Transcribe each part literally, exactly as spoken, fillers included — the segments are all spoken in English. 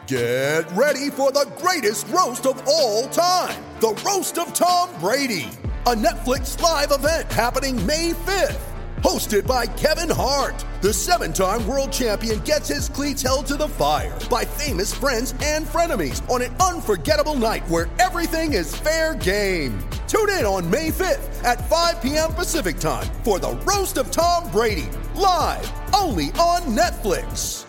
Get ready for the greatest roast of all time, the Roast of Tom Brady, a Netflix live event happening May fifth. Hosted by Kevin Hart, the seven-time world champion gets his cleats held to the fire by famous friends and frenemies on an unforgettable night where everything is fair game. Tune in on May fifth at five p.m. Pacific time for the Roast of Tom Brady, live only on Netflix.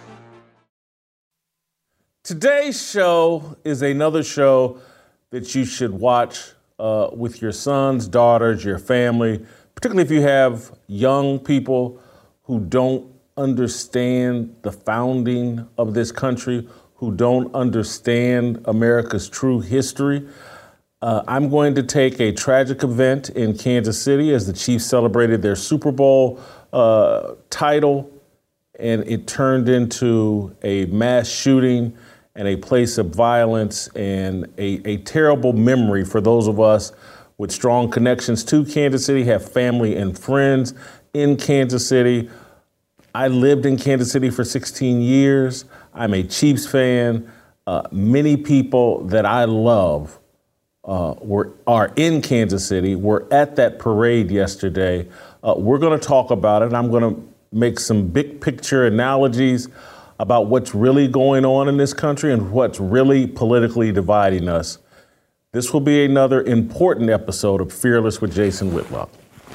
Today's show is another show that you should watch uh, with your sons, daughters, your family, particularly if you have young people who don't understand the founding of this country, who don't understand America's true history. Uh, I'm going to take a tragic event in Kansas City as the Chiefs celebrated their Super Bowl uh, title, and it turned into a mass shooting and a place of violence and a, a terrible memory for those of us with strong connections to Kansas City, have family and friends in Kansas City. I lived in Kansas City for sixteen years. I'm a Chiefs fan. Uh, many people that I love uh, were are in Kansas City. We're at that parade yesterday. Uh, we're going to talk about it. I'm going to make some big picture analogies about what's really going on in this country and what's really politically dividing us. This will be another important episode of Fearless with Jason Whitlock.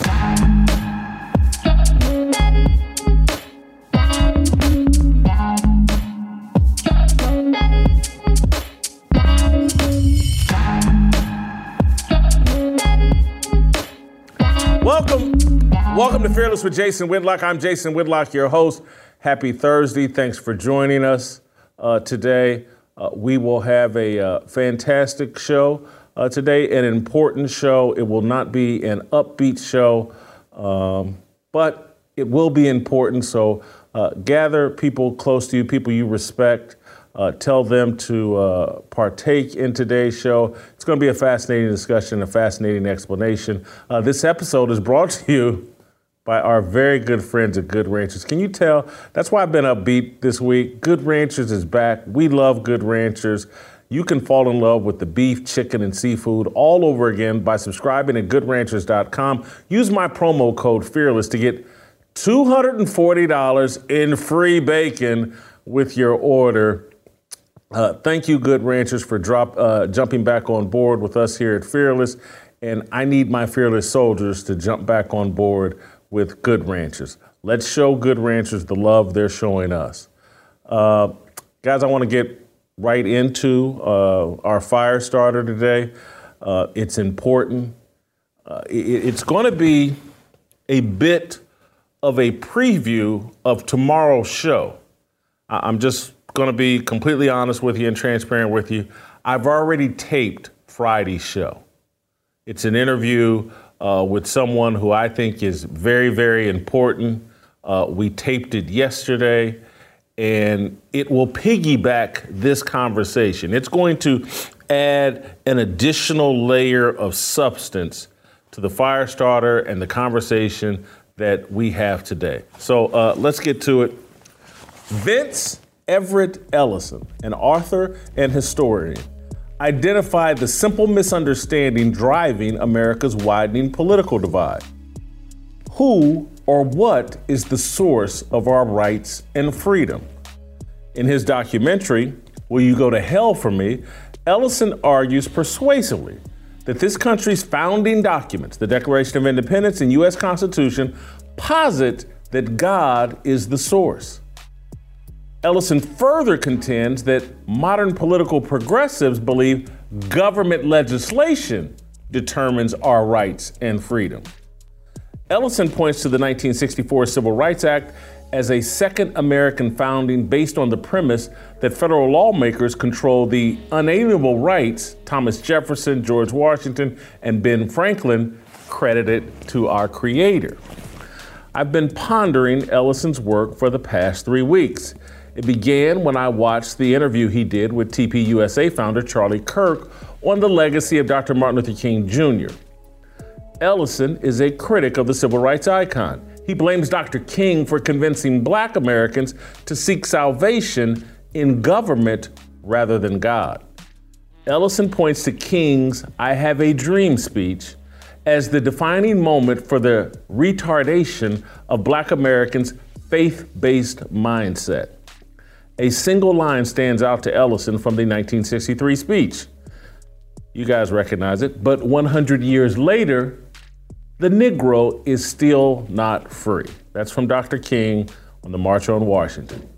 Welcome. Welcome to Fearless with Jason Whitlock. I'm Jason Whitlock, your host. Happy Thursday. Thanks for joining us uh, today. Uh, we will have a uh, fantastic show uh, today, an important show. It will not be an upbeat show, um, but it will be important. So uh, gather people close to you, people you respect. Uh, tell them to uh, partake in today's show. It's going to be a fascinating discussion, a fascinating explanation. Uh, this episode is brought to you by our very good friends at Good Ranchers. Can you tell? That's why I've been upbeat this week. Good Ranchers is back. We love Good Ranchers. You can fall in love with the beef, chicken, and seafood all over again by subscribing at good ranchers dot com. Use my promo code FEARLESS to get two hundred forty dollars in free bacon with your order. Uh, thank you, Good Ranchers, for drop uh, jumping back on board with us here at Fearless. And I need my Fearless soldiers to jump back on board with Good Ranchers. Let's show Good Ranchers the love they're showing us. Uh, guys, I want to get right into uh, our fire starter today. Uh, it's important. Uh, it, it's going to be a bit of a preview of tomorrow's show. I- I'm just going to be completely honest with you and transparent with you. I've already taped Friday's show. It's an interview Uh, with someone who I think is very, very important. Uh, we taped it yesterday, and it will piggyback this conversation. It's going to add an additional layer of substance to the fire starter and the conversation that we have today. So uh, let's get to it. Vince Everett Ellison, an author and historian, identified the simple misunderstanding driving America's widening political divide. Who or what is the source of our rights and freedom? In his documentary, Will You Go to Hell for Me?, Ellison argues persuasively that this country's founding documents, the Declaration of Independence and U S Constitution, posit that God is the source. Ellison further contends that modern political progressives believe government legislation determines our rights and freedom. Ellison points to the nineteen sixty-four Civil Rights Act as a second American founding based on the premise that federal lawmakers control the unalienable rights Thomas Jefferson, George Washington, and Ben Franklin credited to our Creator. I've been pondering Ellison's work for the past three weeks. It began when I watched the interview he did with T P U S A founder Charlie Kirk on the legacy of Doctor Martin Luther King Junior Ellison is a critic of the civil rights icon. He blames Doctor King for convincing Black Americans to seek salvation in government rather than God. Ellison points to King's "I Have a Dream" speech as the defining moment for the retardation of Black Americans' faith-based mindset. A single line stands out to Ellison from the nineteen sixty-three speech. You guys recognize it, but one hundred years later, the Negro is still not free. That's from Doctor King on the March on Washington.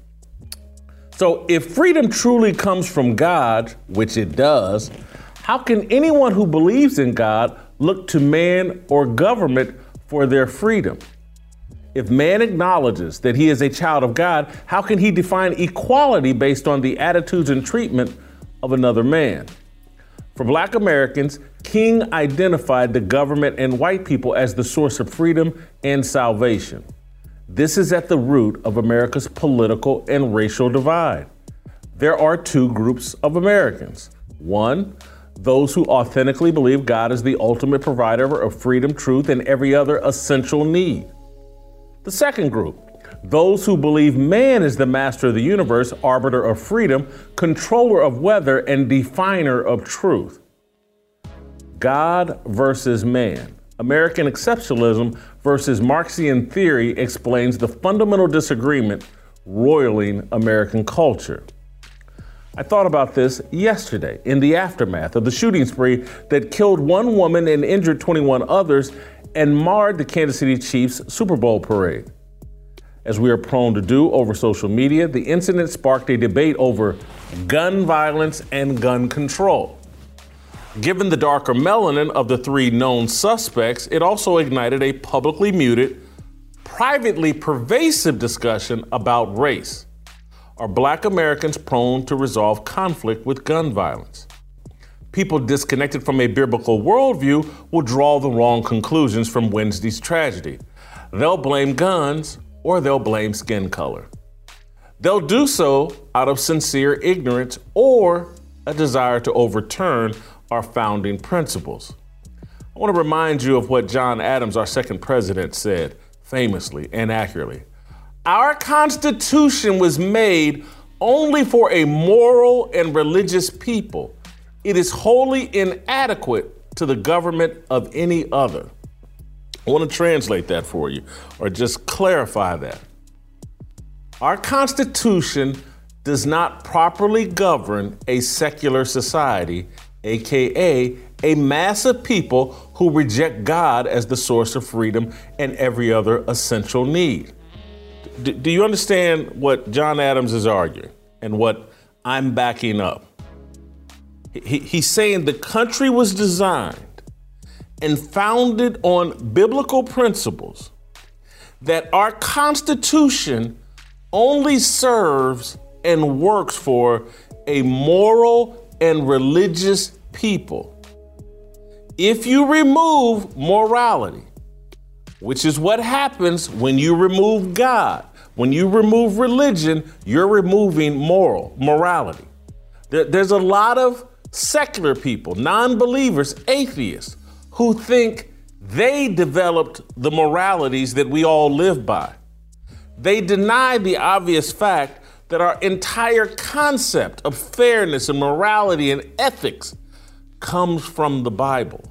So if freedom truly comes from God, which it does, how can anyone who believes in God look to man or government for their freedom? If man acknowledges that he is a child of God, how can he define equality based on the attitudes and treatment of another man? For Black Americans, King identified the government and white people as the source of freedom and salvation. This is at the root of America's political and racial divide. There are two groups of Americans. One, those who authentically believe God is the ultimate provider of freedom, truth, and every other essential need. The second group, those who believe man is the master of the universe, arbiter of freedom, controller of weather, and definer of truth. God versus man. American exceptionalism versus Marxian theory explains the fundamental disagreement roiling American culture. I thought about this yesterday in the aftermath of the shooting spree that killed one woman and injured twenty-one others and marred the Kansas City Chiefs Super Bowl parade. As we are prone to do over social media, the incident sparked a debate over gun violence and gun control. Given the darker melanin of the three known suspects, it also ignited a publicly muted, privately pervasive discussion about race. Are Black Americans prone to resolve conflict with gun violence? People disconnected from a biblical worldview will draw the wrong conclusions from Wednesday's tragedy. They'll blame guns or they'll blame skin color. They'll do so out of sincere ignorance or a desire to overturn our founding principles. I want to remind you of what John Adams, our second president, said famously and accurately. Our Constitution was made only for a moral and religious people. It is wholly inadequate to the government of any other. I want to translate that for you, or just clarify that. Our Constitution does not properly govern a secular society, aka a mass of people who reject God as the source of freedom and every other essential need. D- do you understand what John Adams is arguing and what I'm backing up? He- he's saying the country was designed and founded on biblical principles, that our Constitution only serves and works for a moral and religious people. If you remove morality, which is what happens when you remove God, when you remove religion, you're removing moral, morality. There, there's a lot of secular people, non-believers, atheists, who think they developed the moralities that we all live by. They deny the obvious fact that our entire concept of fairness and morality and ethics comes from the Bible.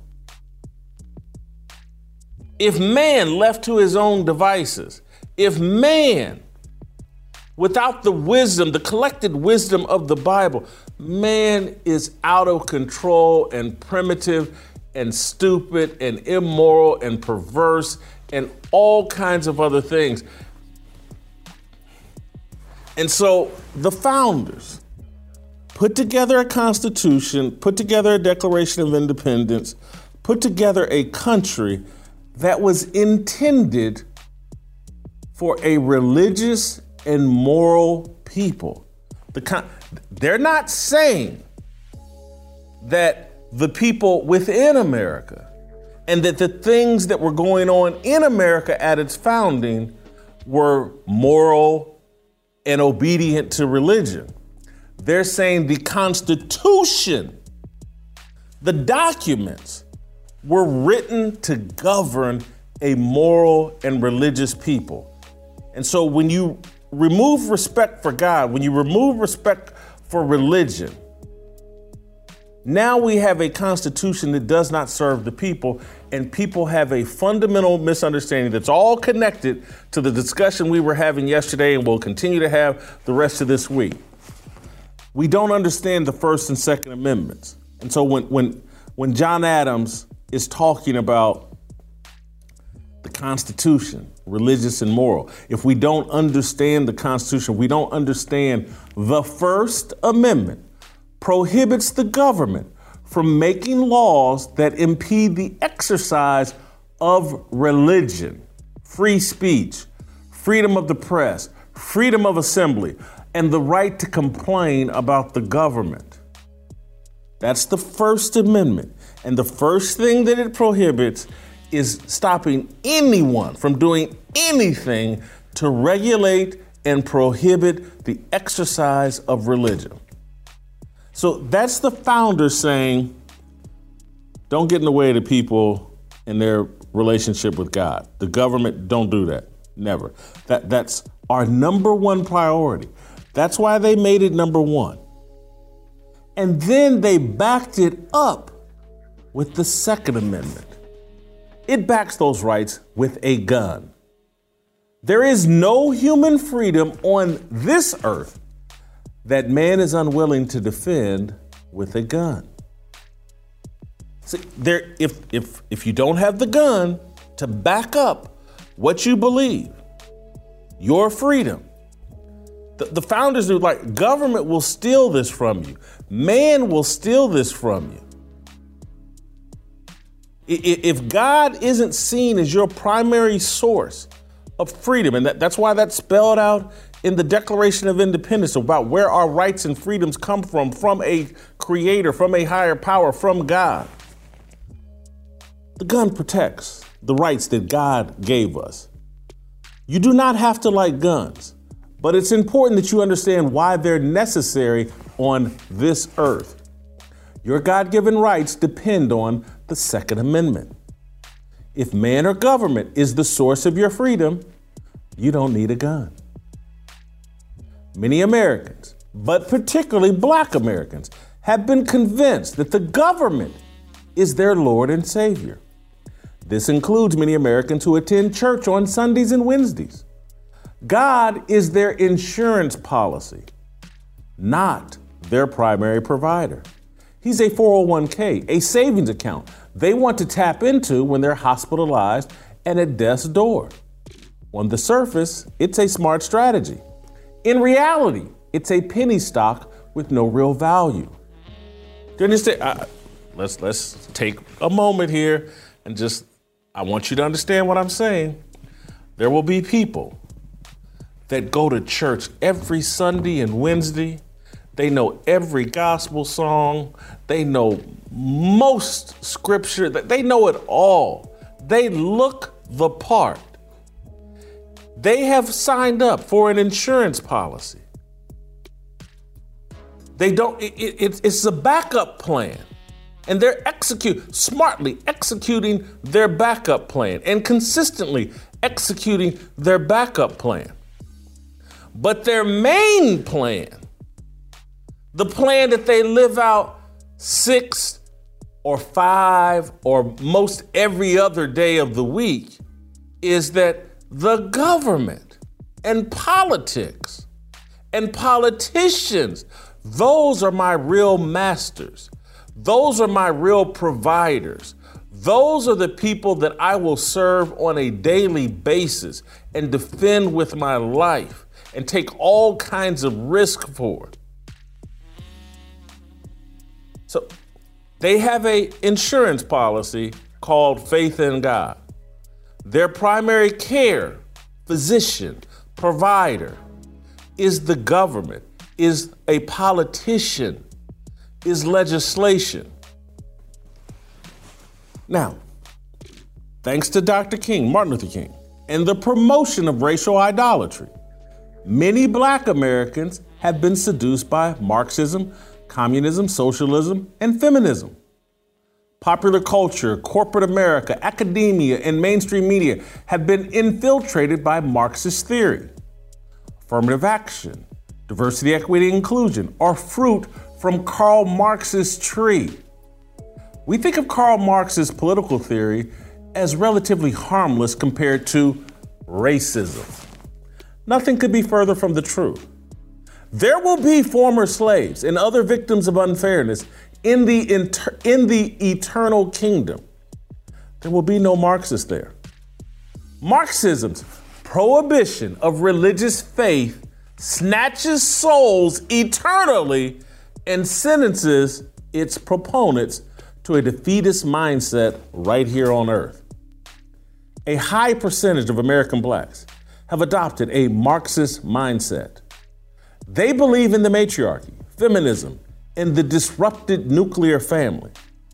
If man left to his own devices, if man, without the wisdom, the collected wisdom of the Bible, man is out of control and primitive and stupid and immoral and perverse and all kinds of other things. And so the founders put together a constitution, put together a Declaration of Independence, put together a country that was intended for a religious and moral people. The con- they're not saying that the people within America and that the things that were going on in America at its founding were moral and obedient to religion. They're saying the Constitution, the documents, were written to govern a moral and religious people. And so when you remove respect for God, when you remove respect for religion. Now we have a constitution that does not serve the people, and people have a fundamental misunderstanding that's all connected to the discussion we were having yesterday and will continue to have the rest of this week. We don't understand the First and Second Amendments. And so when when when John Adams is talking about the Constitution, religious and moral, if we don't understand the Constitution, we don't understand the First Amendment prohibits the government from making laws that impede the exercise of religion, free speech, freedom of the press, freedom of assembly, and the right to complain about the government. That's the First Amendment. And the first thing that it prohibits is stopping anyone from doing anything to regulate and prohibit the exercise of religion. So that's the founders saying, don't get in the way of the people in their relationship with God. The government, don't do that. Never. That, that's our number one priority. That's why they made it number one. And then they backed it up with the Second Amendment. It backs those rights with a gun. There is no human freedom on this earth that man is unwilling to defend with a gun. See, there, if if if you don't have the gun to back up what you believe, your freedom, the, the founders knew, like, government will steal this from you. Man will steal this from you. If God isn't seen as your primary source of freedom, and that, that's why that's spelled out in the Declaration of Independence about where our rights and freedoms come from, from a creator, from a higher power, from God. The gun protects the rights that God gave us. You do not have to like guns, but it's important that you understand why they're necessary on this earth. Your God-given rights depend on the Second Amendment. If man or government is the source of your freedom, you don't need a gun. Many Americans, but particularly Black Americans, have been convinced that the government is their Lord and Savior. This includes many Americans who attend church on Sundays and Wednesdays. God is their insurance policy, not their primary provider. He's a four oh one k, a savings account they want to tap into when they're hospitalized and at death's door. On the surface, it's a smart strategy. In reality, it's a penny stock with no real value. Do you understand? Uh, let's let's take a moment here and just, I want you to understand what I'm saying. There will be people that go to church every Sunday and Wednesday. They know every gospel song. They know most scripture. They know it all. They look the part. They have signed up for an insurance policy. They don't, it, it, it's a backup plan. And they're execute, smartly executing their backup plan and consistently executing their backup plan. But their main plan, the plan that they live out six or five or most every other day of the week, is that the government and politics and politicians, those are my real masters. Those are my real providers. Those are the people that I will serve on a daily basis and defend with my life and take all kinds of risk for. So they have an insurance policy called Faith in God. Their primary care, physician, provider is the government, is a politician, is legislation. Now, thanks to Doctor King, Martin Luther King, and the promotion of racial idolatry, many Black Americans have been seduced by Marxism, communism, socialism, and feminism. Popular culture, corporate America, academia, and mainstream media have been infiltrated by Marxist theory. Affirmative action, diversity, equity, and inclusion are fruit from Karl Marx's tree. We think of Karl Marx's political theory as relatively harmless compared to racism. Nothing could be further from the truth. There will be former slaves and other victims of unfairness in the inter- in the eternal kingdom. There will be no Marxists there. Marxism's prohibition of religious faith snatches souls eternally and sentences its proponents to a defeatist mindset right here on earth. A high percentage of American blacks have adopted a Marxist mindset. They believe in the matriarchy, feminism, and the disrupted nuclear family.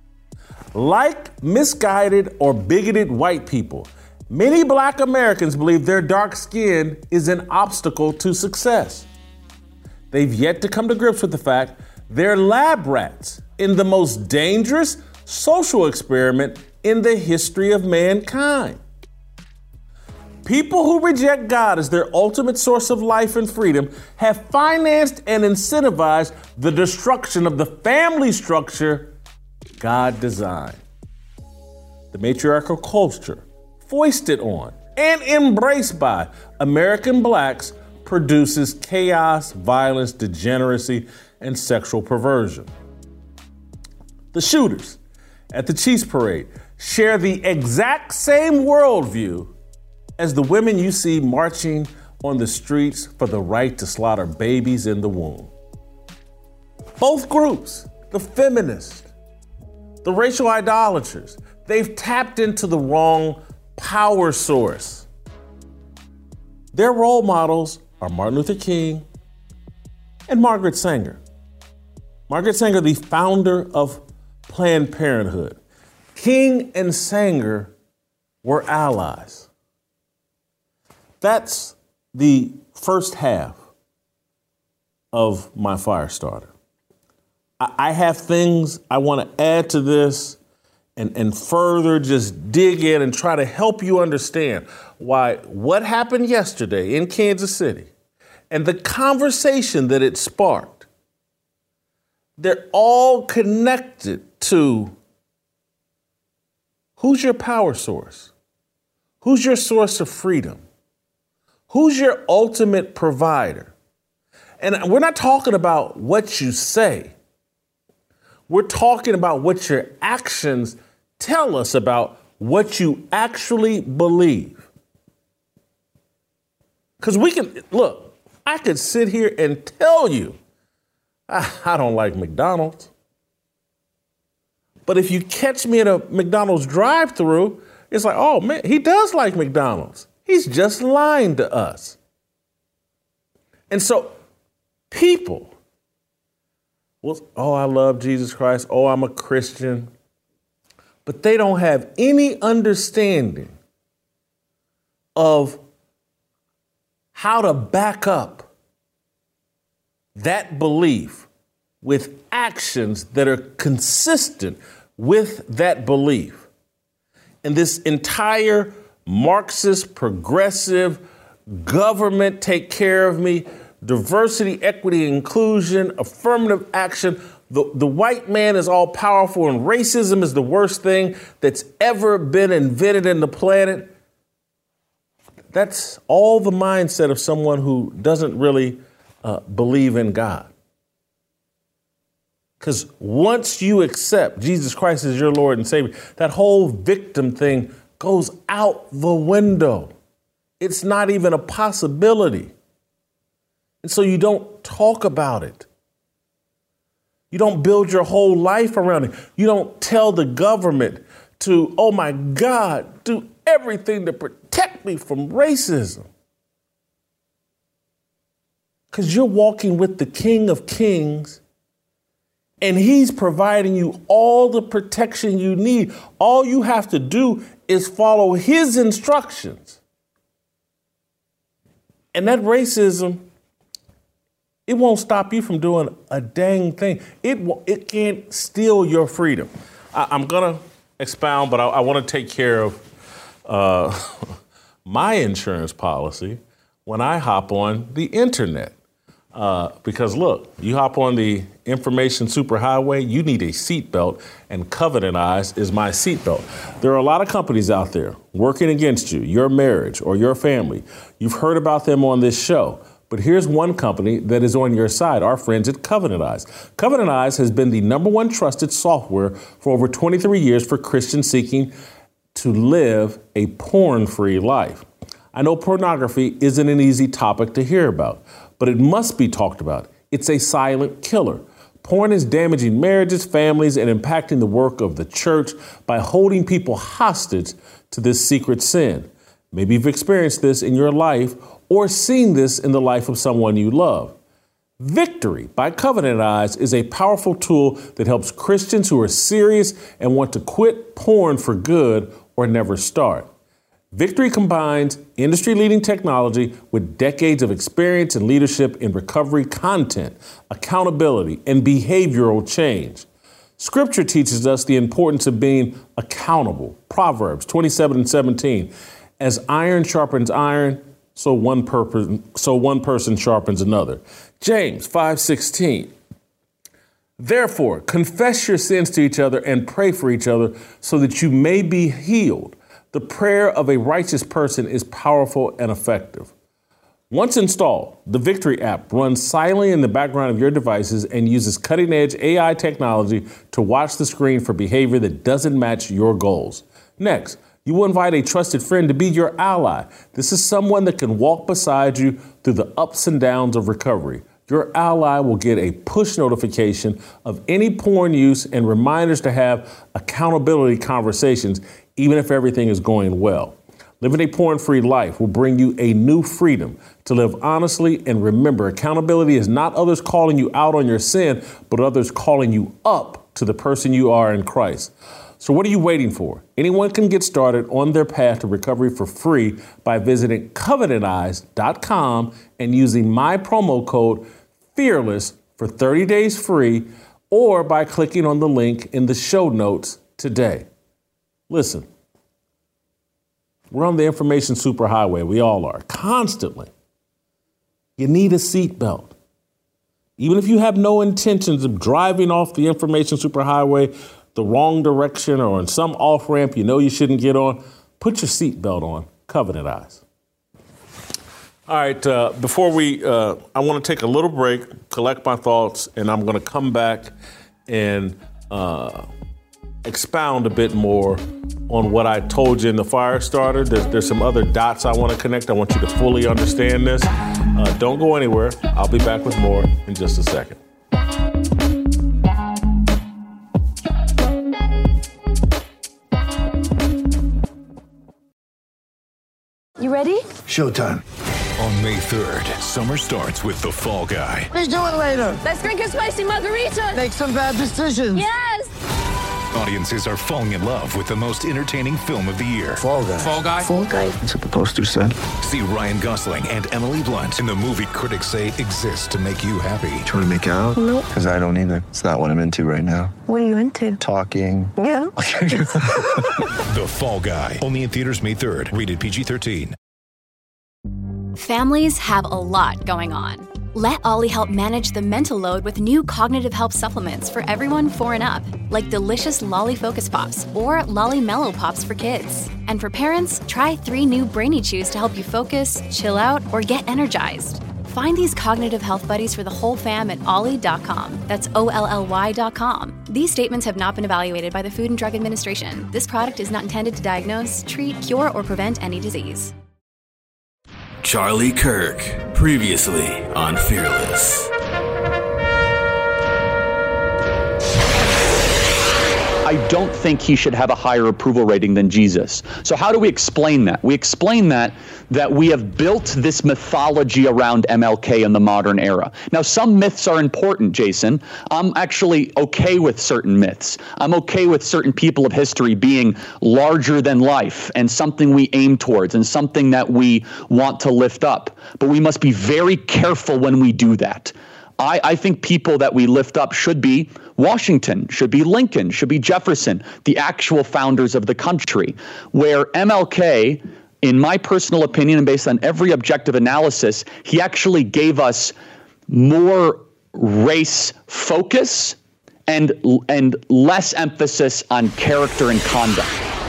Like misguided or bigoted white people, many black Americans believe their dark skin is an obstacle to success. They've yet to come to grips with the fact they're lab rats in the most dangerous social experiment in the history of mankind. People who reject God as their ultimate source of life and freedom have financed and incentivized the destruction of the family structure God designed. The matriarchal culture, foisted on and embraced by American blacks, produces chaos, violence, degeneracy, and sexual perversion. The shooters at the Chiefs Parade share the exact same worldview as the women you see marching on the streets for the right to slaughter babies in the womb. Both groups, the feminists, the racial idolaters, they've tapped into the wrong power source. Their role models are Martin Luther King and Margaret Sanger. Margaret Sanger, the founder of Planned Parenthood. King and Sanger were allies. That's the first half of my fire starter. I have things I want to add to this and, and further just dig in and try to help you understand why what happened yesterday in Kansas City and the conversation that it sparked, they're all connected to who's your power source? Who's your source of freedom? Who's your ultimate provider? And we're not talking about what you say. We're talking about what your actions tell us about what you actually believe. Because we can, look, I could sit here and tell you, I, I don't like McDonald's. But if you catch me at a McDonald's drive-thru, it's like, oh man, he does like McDonald's. He's just lying to us. And so people, well, oh, I love Jesus Christ. Oh, I'm a Christian. But they don't have any understanding of how to back up that belief with actions that are consistent with that belief. And this entire Marxist, progressive, government take care of me, diversity, equity, inclusion, affirmative action. The, the white man is all powerful and racism is the worst thing that's ever been invented in the planet. That's all the mindset of someone who doesn't really uh, believe in God. Because once you accept Jesus Christ as your Lord and Savior, that whole victim thing goes out the window. It's not even a possibility. And so you don't talk about it. You don't build your whole life around it. You don't tell the government to, oh my God, do everything to protect me from racism. Because you're walking with the King of Kings and he's providing you all the protection you need. All you have to do is follow his instructions. And that racism, it won't stop you from doing a dang thing. It it can't steal your freedom. I, I'm going to expound, but I, I want to take care of uh, my insurance policy when I hop on the internet. Uh, because look, you hop on the information superhighway, you need a seatbelt, and Covenant Eyes is my seatbelt. There are a lot of companies out there working against you, your marriage, or your family. You've heard about them on this show. But here's one company that is on your side, our friends at Covenant Eyes. Covenant Eyes has been the number one trusted software for over twenty-three years for Christians seeking to live a porn-free life. I know pornography isn't an easy topic to hear about, but it must be talked about. It's a silent killer. Porn is damaging marriages, families, and impacting the work of the church by holding people hostage to this secret sin. Maybe you've experienced this in your life or seen this in the life of someone you love. Victory by Covenant Eyes is a powerful tool that helps Christians who are serious and want to quit porn for good or never start. Victory combines industry-leading technology with decades of experience and leadership in recovery content, accountability, and behavioral change. Scripture teaches us the importance of being accountable. Proverbs twenty-seven and seventeen. As iron sharpens iron, so one, purpose, so one person sharpens another. James five sixteen. Therefore, confess your sins to each other and pray for each other so that you may be healed. The prayer of a righteous person is powerful and effective. Once installed, the Victory app runs silently in the background of your devices and uses cutting-edge A I technology to watch the screen for behavior that doesn't match your goals. Next, you will invite a trusted friend to be your ally. This is someone that can walk beside you through the ups and downs of recovery. Your ally will get a push notification of any porn use and reminders to have accountability conversations, even if everything is going well. Living a porn-free life will bring you a new freedom to live honestly, and remember, accountability is not others calling you out on your sin, but others calling you up to the person you are in Christ. So what are you waiting for? Anyone can get started on their path to recovery for free by visiting covenant eyes dot com and using my promo code FEARLESS for thirty days free, or by clicking on the link in the show notes today. Listen, we're on the information superhighway. We all are, constantly. You need a seatbelt. Even if you have no intentions of driving off the information superhighway the wrong direction or in some off-ramp you know you shouldn't get on, put your seatbelt on. Covenant Eyes. All right, uh, before we, uh, I want to take a little break, collect my thoughts, and I'm going to come back and uh, expound a bit more on what I told you in the fire starter. There's, there's some other dots I want to connect. I want you to fully understand this. Uh, don't go anywhere. I'll be back with more in just a second. You ready? Showtime. On May third, summer starts with The Fall Guy. Let's do it later. Let's drink a spicy margarita. Make some bad decisions. Yes! Audiences are falling in love with the most entertaining film of the year. Fall Guy. Fall Guy? Fall Guy. That's what the poster said. See Ryan Gosling and Emily Blunt in the movie critics say exists to make you happy. Trying to make it out? Nope. Because I don't either. It's not what I'm into right now. What are you into? Talking. Yeah. The Fall Guy. Only in theaters May third. Rated P G thirteen. Families have a lot going on. Let Ollie help manage the mental load with new cognitive help supplements for everyone four and up, like delicious Lolly Focus Pops or Lolly Mellow Pops for kids. And for parents, try three new Brainy Chews to help you focus, chill out, or get energized. Find these cognitive health buddies for the whole fam at ollie dot com. That's O L L Y dot com. These statements have not been evaluated by the Food and Drug Administration. This product is not intended to diagnose, treat, cure, or prevent any disease. Charlie Kirk, previously on Fearless. I don't think he should have a higher approval rating than Jesus. So how do we explain that? We explain that that we have built this mythology around M L K in the modern era. Now, some myths are important, Jason. I'm actually okay with certain myths. I'm okay with certain people of history being larger than life and something we aim towards and something that we want to lift up. But we must be very careful when we do that. I, I think people that we lift up should be Washington, should be Lincoln, should be Jefferson, the actual founders of the country, where M L K, in my personal opinion and based on every objective analysis, he actually gave us more race focus and and less emphasis on character and conduct.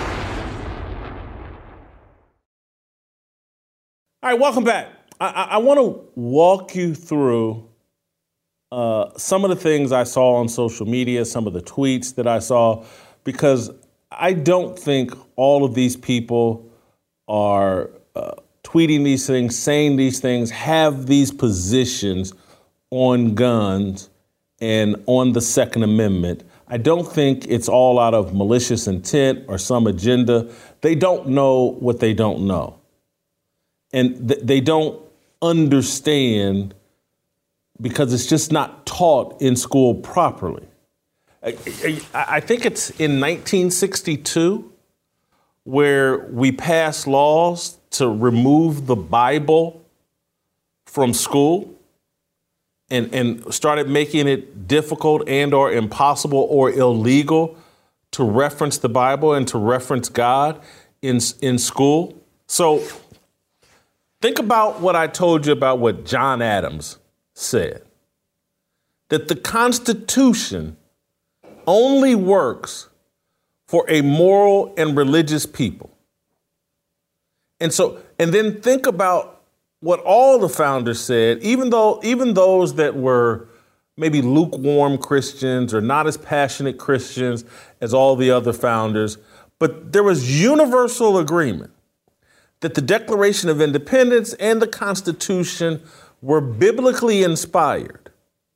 All right, welcome back. I, I, I want to walk you through uh, some of the things I saw on social media, some of the tweets that I saw, because I don't think all of these people are uh, tweeting these things, saying these things, have these positions on guns and on the Second Amendment. I don't think it's all out of malicious intent or some agenda. They don't know what they don't know. And th- they don't understand because it's just not taught in school properly. I, I, I think it's in nineteen sixty-two where we passed laws to remove the Bible from school and, and started making it difficult and or impossible or illegal to reference the Bible and to reference God in, in school. So think about what I told you about what John Adams said, that the Constitution only works for a moral and religious people. And so, and then think about what all the founders said, even though, even those that were maybe lukewarm Christians or not as passionate Christians as all the other founders, but there was universal agreement that the Declaration of Independence and the Constitution were biblically inspired.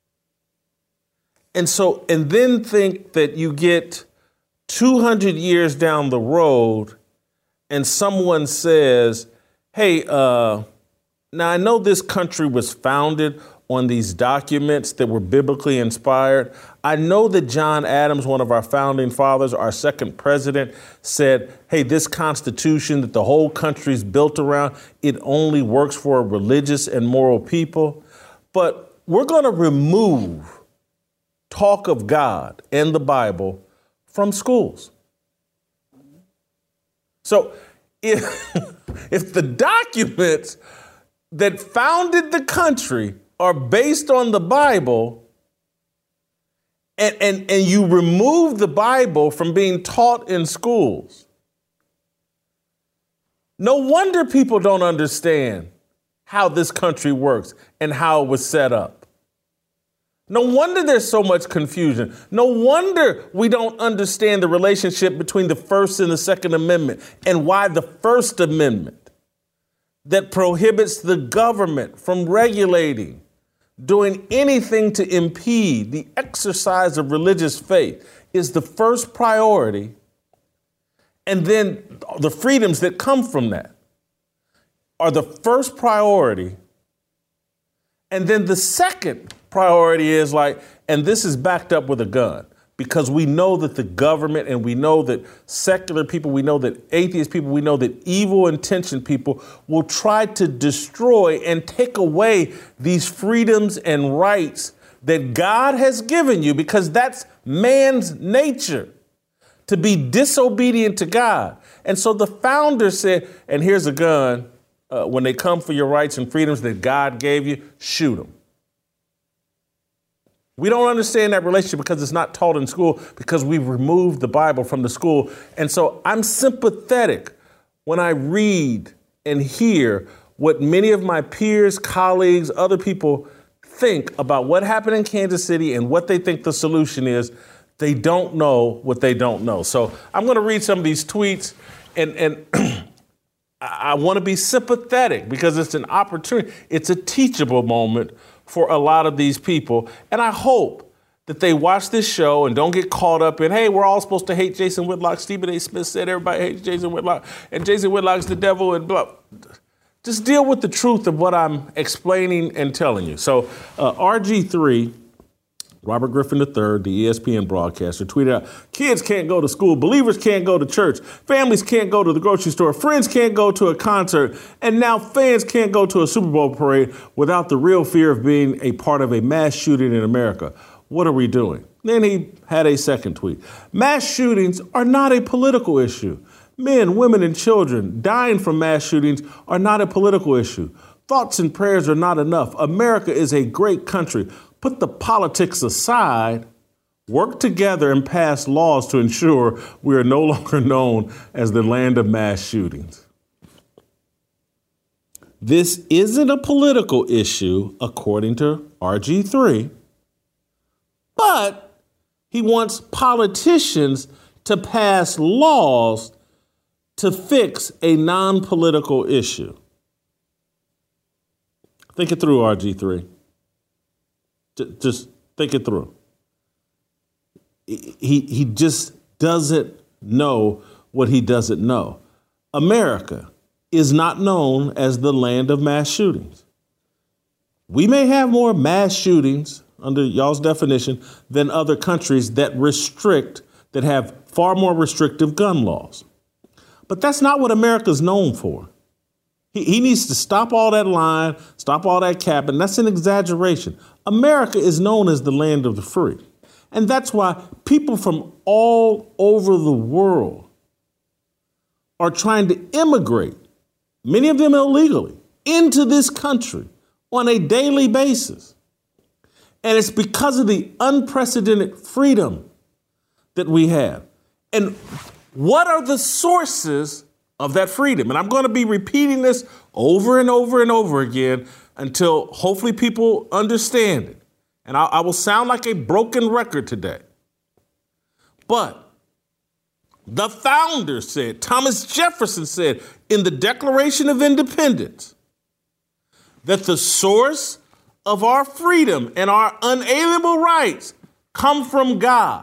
And so, and then think that you get two hundred years down the road and someone says, hey, uh, now I know this country was founded on these documents that were biblically inspired. I know that John Adams, one of our founding fathers, our second president, said, hey, this Constitution that the whole country's built around, it only works for a religious and moral people. But we're going to remove talk of God and the Bible from schools. So if, if the documents that founded the country are based on the Bible, and, and, and you remove the Bible from being taught in schools, no wonder people don't understand how this country works and how it was set up. No wonder there's so much confusion. No wonder we don't understand the relationship between the First and the Second Amendment and why the First Amendment that prohibits the government from regulating, doing anything to impede the exercise of religious faith is the first priority, and then the freedoms that come from that are the first priority, and then the second priority is like, and this is backed up with a gun, because we know that the government and we know that secular people, we know that atheist people, we know that evil intentioned people will try to destroy and take away these freedoms and rights that God has given you, because that's man's nature, to be disobedient to God. And so the founder said, and here's a gun, uh, when they come for your rights and freedoms that God gave you, shoot them. We don't understand that relationship because it's not taught in school, because we've removed the Bible from the school. And so I'm sympathetic when I read and hear what many of my peers, colleagues, other people think about what happened in Kansas City and what they think the solution is. They don't know what they don't know. So I'm going to read some of these tweets, and, and I want to be sympathetic because it's an opportunity. It's a teachable moment for a lot of these people. And I hope that they watch this show and don't get caught up in, hey, we're all supposed to hate Jason Whitlock. Stephen A. Smith said everybody hates Jason Whitlock, and Jason Whitlock's the devil, and blah. Just deal with the truth of what I'm explaining and telling you. So uh, R G three, Robert Griffin the third, the E S P N broadcaster, tweeted out, kids can't go to school, believers can't go to church, families can't go to the grocery store, friends can't go to a concert, and now fans can't go to a Super Bowl parade without the real fear of being a part of a mass shooting in America. What are we doing? Then he had a second tweet. Mass shootings are not a political issue. Men, women, and children dying from mass shootings are not a political issue. thoughts and prayers are not enough. America is a great country. Put the politics aside, work together and pass laws to ensure we are no longer known as the land of mass shootings. This isn't a political issue, according to R G three, but he wants politicians to pass laws to fix a non-political issue. Think it through, R G three. Just think it through. He, he just doesn't know what he doesn't know. America is not known as the land of mass shootings. We may have more mass shootings, under y'all's definition, than other countries that restrict, that have far more restrictive gun laws. But that's not what America's known for. He, he needs to stop all that lying, stop all that capping. That's an exaggeration. America is known as the land of the free. And that's why people from all over the world are trying to immigrate, many of them illegally, into this country on a daily basis. And it's because of the unprecedented freedom that we have. And what are the sources of that freedom? And I'm going to be repeating this over and over and over again until hopefully people understand it. And I, I will sound like a broken record today. But the founder said, Thomas Jefferson said in the Declaration of Independence, that the source of our freedom and our unalienable rights come from God.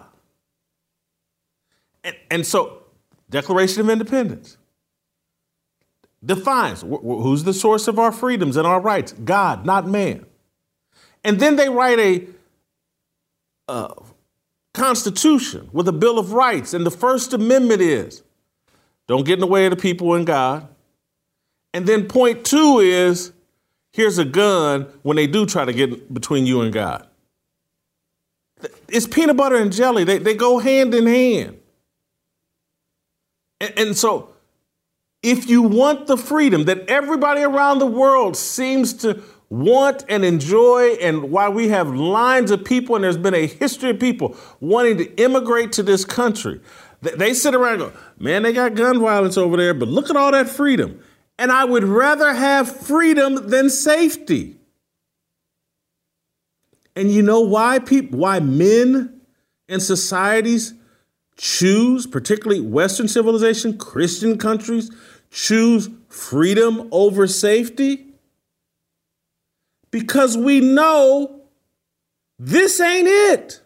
And, and so, Declaration of Independence defines wh- wh- who's the source of our freedoms and our rights? God, not man. And then they write a uh, Constitution with a Bill of Rights. And the First Amendment is, don't get in the way of the people and God. And then point two is, here's a gun when they do try to get between you and God. It's peanut butter and jelly. They, they go hand in hand. And, and so if you want the freedom that everybody around the world seems to want and enjoy, and why we have lines of people, and there's been a history of people wanting to immigrate to this country, they, they sit around and go, man, they got gun violence over there, but look at all that freedom. And I would rather have freedom than safety. And you know why people, why men and societies choose, particularly Western civilization, Christian countries, choose freedom over safety? Because we know this ain't it.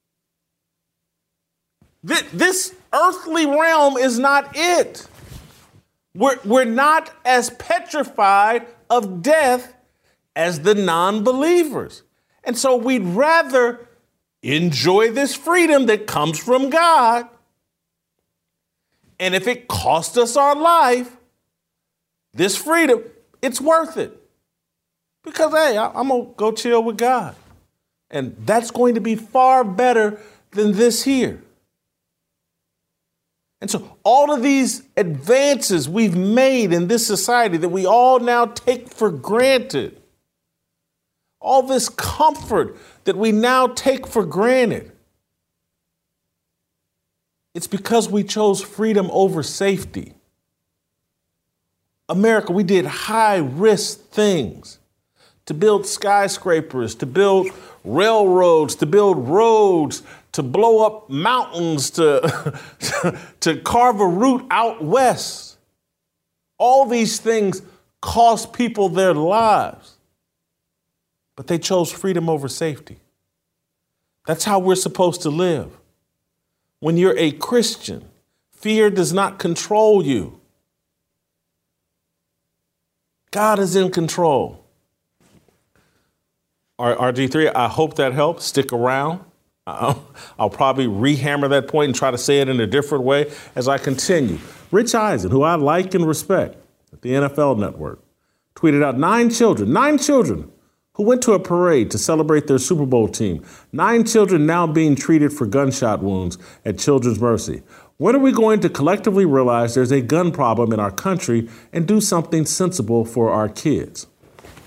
This earthly realm is not it. We're, we're not as petrified of death as the non-believers. And so we'd rather enjoy this freedom that comes from God. And if it costs us our life, this freedom, it's worth it. Because, hey, I'm going to go chill with God. And that's going to be far better than this here. And so all of these advances we've made in this society that we all now take for granted, all this comfort that we now take for granted, it's because we chose freedom over safety. America, we did high-risk things to build skyscrapers, to build railroads, to build roads, to blow up mountains, to, to carve a route out west. All these things cost people their lives, but they chose freedom over safety. That's how we're supposed to live. When you're a Christian, fear does not control you. God is in control. R G three, I hope that helps. Stick around. I'll, I'll probably re-hammer that point and try to say it in a different way as I continue. Rich Eisen, who I like and respect at the N F L Network, tweeted out nine children, nine children who went to a parade to celebrate their Super Bowl team. Nine children now being treated for gunshot wounds at Children's Mercy. When are we going to collectively realize there's a gun problem in our country and do something sensible for our kids?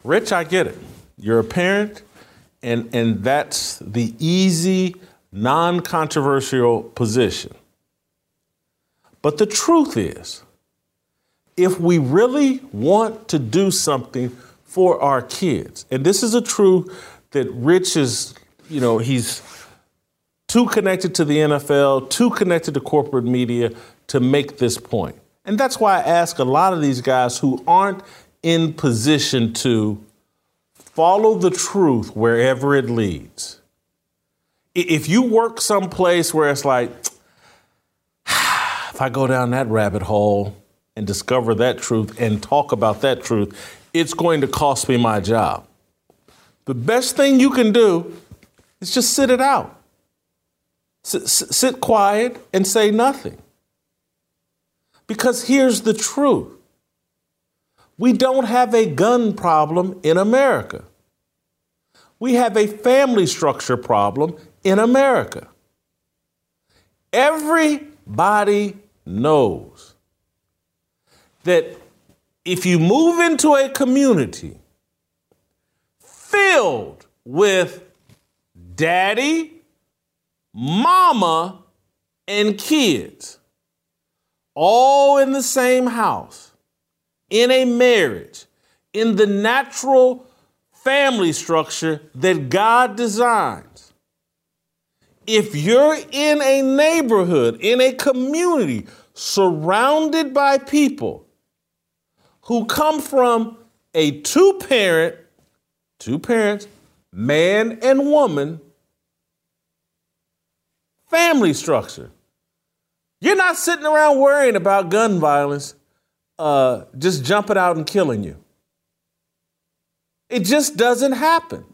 Rich, I get it. You're a parent, and, and that's the easy, non-controversial position. But the truth is, if we really want to do something for our kids, and this is a truth that Rich is, you know, he's too connected to the N F L, too connected to corporate media to make this point. And that's why I ask a lot of these guys who aren't in position to follow the truth wherever it leads. If you work someplace where it's like, if I go down that rabbit hole and discover that truth and talk about that truth, it's going to cost me my job. The best thing you can do is just sit it out. S- sit quiet and say nothing. Because here's the truth. We don't have a gun problem in America. We have a family structure problem in America. Everybody knows that if you move into a community filled with daddy, mama, and kids, all in the same house, in a marriage, in the natural family structure that God designs. If you're in a neighborhood, in a community, surrounded by people who come from a two-parent, two parents, man and woman, family structure, you're not sitting around worrying about gun violence uh, just jumping out and killing you. It just doesn't happen.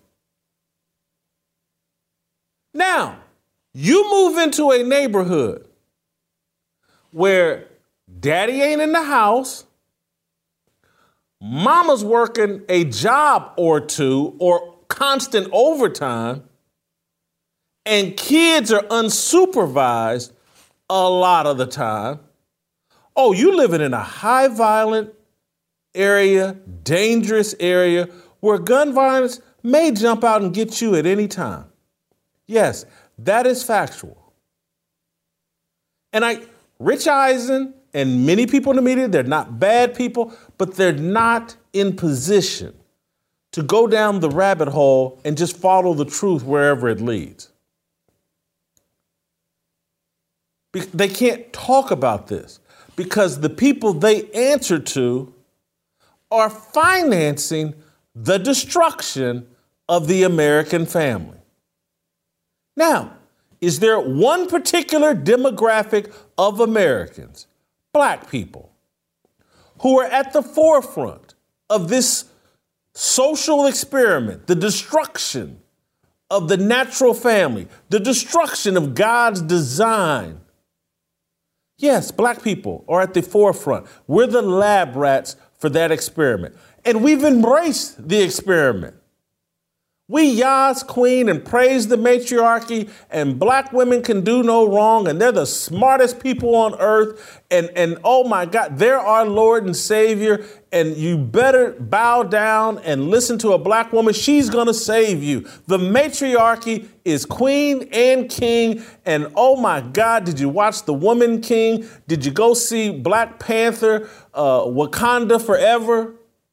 Now, you move into a neighborhood where daddy ain't in the house, mama's working a job or two or constant overtime, and kids are unsupervised a lot of the time. Oh, you living in a high violent area, dangerous area where gun violence may jump out and get you at any time. Yes, that is factual. And I, Rich Eisen and many people in the media, they're not bad people, but they're not in position to go down the rabbit hole and just follow the truth wherever it leads. They can't talk about this because the people they answer to are financing the destruction of the American family. Now, is there one particular demographic of Americans, black people, who are at the forefront of this social experiment, the destruction of the natural family, the destruction of God's design? Yes, black people are at the forefront. We're the lab rats for that experiment. And we've embraced the experiment. We Yas queen and praise the matriarchy, and black women can do no wrong, and they're the smartest people on earth, and, and oh my God, they're our Lord and Savior, and you better bow down and listen to a black woman. She's gonna save you. The matriarchy is queen and king, and oh my God, did you watch The Woman King? Did you go see Black Panther, uh, Wakanda Forever?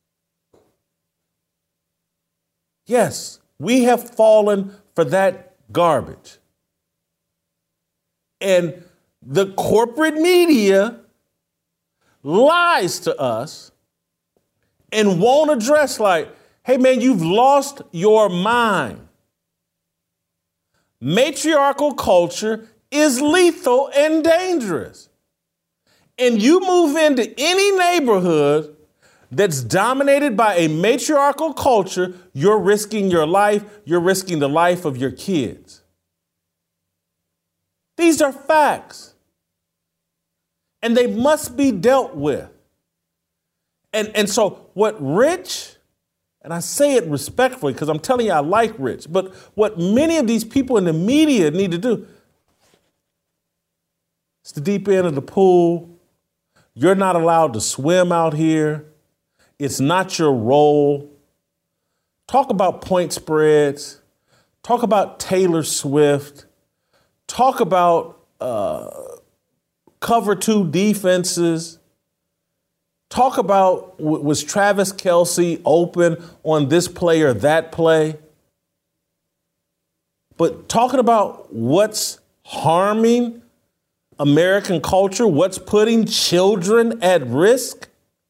Yes. We have fallen for that garbage. And the corporate media lies to us and won't address like, hey man, you've lost your mind. Matriarchal culture is lethal and dangerous. And you move into any neighborhood that's dominated by a matriarchal culture, you're risking your life, you're risking the life of your kids. These are facts. And they must be dealt with. And, and so what Rich, and I say it respectfully because I'm telling you I like Rich, but what many of these people in the media need to do, it's the deep end of the pool. You're not allowed to swim out here. It's not your role. talk about point spreads, talk about Taylor Swift, talk about uh, cover two defenses, talk about w- was Travis Kelce open on this play or that play. But talking about what's harming American culture, what's putting children at risk,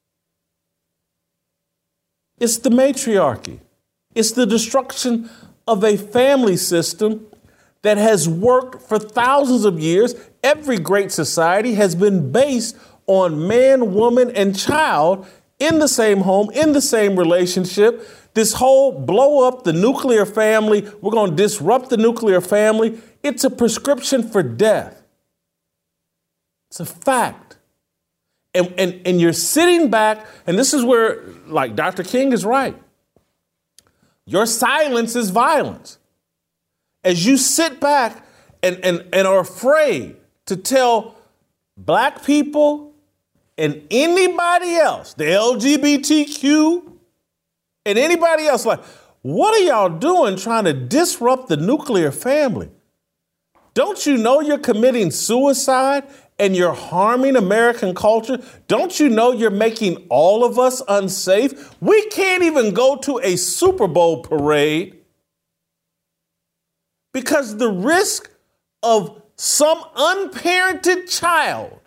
it's the matriarchy. It's the destruction of a family system that has worked for thousands of years. Every great society has been based on man, woman, and child in the same home, in the same relationship. This whole blow up the nuclear family, we're going to disrupt the nuclear family. It's a prescription for death. It's a fact. And, and, and you're sitting back, and this is where, like, Doctor King is right. Your silence is violence. As you sit back and, and, and are afraid to tell black people and anybody else, the L G B T Q, and anybody else, like, what are y'all doing trying to disrupt the nuclear family? Don't you know you're committing suicide and you're harming American culture? Don't you know you're making all of us unsafe? We can't even go to a Super Bowl parade because the risk of some unparented child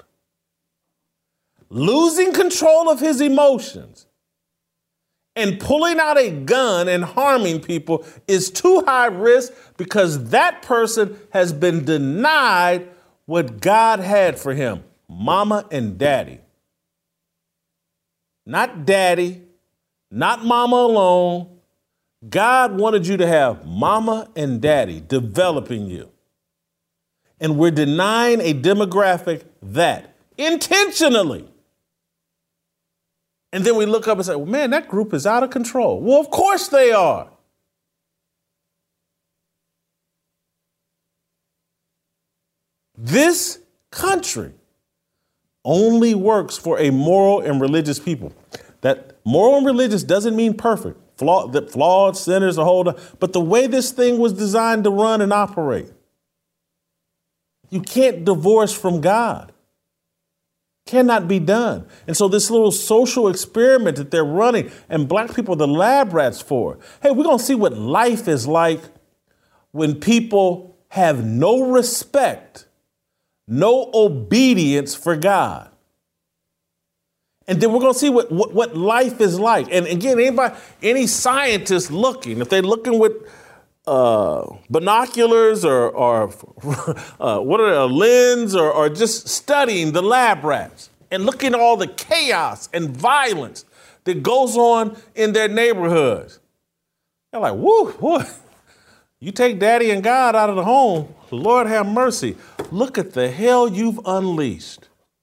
losing control of his emotions and pulling out a gun and harming people is too high risk because that person has been denied what God had for him, mama and daddy. Not daddy, not mama alone. God wanted you to have mama and daddy developing you. And we're denying a demographic that intentionally. And then we look up and say, well, man, that group is out of control. Well, of course they are. This country only works for a moral and religious people. That moral and religious doesn't mean perfect. Flaw, that flawed sinners, a whole, but the way this thing was designed to run and operate, you can't divorce from God. Cannot be done. And so this little social experiment that they're running, and black people are the lab rats for. Hey, we're going to see what life is like when people have no respect, no obedience for God. And then we're going to see what, what, what life is like. And again, anybody, any scientist looking, if they're looking with uh, binoculars or, or uh, what are they, a lens or, or just studying the lab rats and looking at all the chaos and violence that goes on in their neighborhoods. They're like, woo, woo. You take daddy and God out of the home, Lord have mercy. Look at the hell you've unleashed.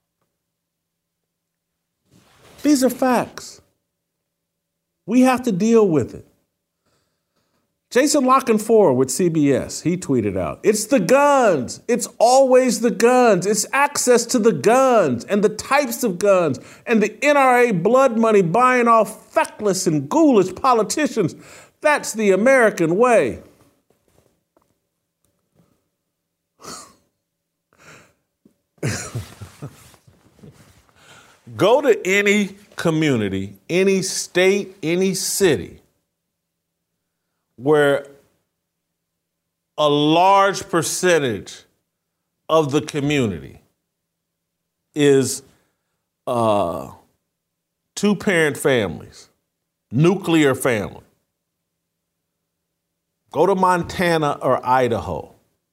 These are facts. We have to deal with it. Jason Lockenfor with C B S, he tweeted out, it's the guns. It's always the guns. It's access to the guns and the types of guns and the N R A blood money buying off feckless and ghoulish politicians. That's the American way. Go to any community, any state, any city where a large percentage of the community is uh, two-parent families, nuclear family. Go to Montana or Idaho.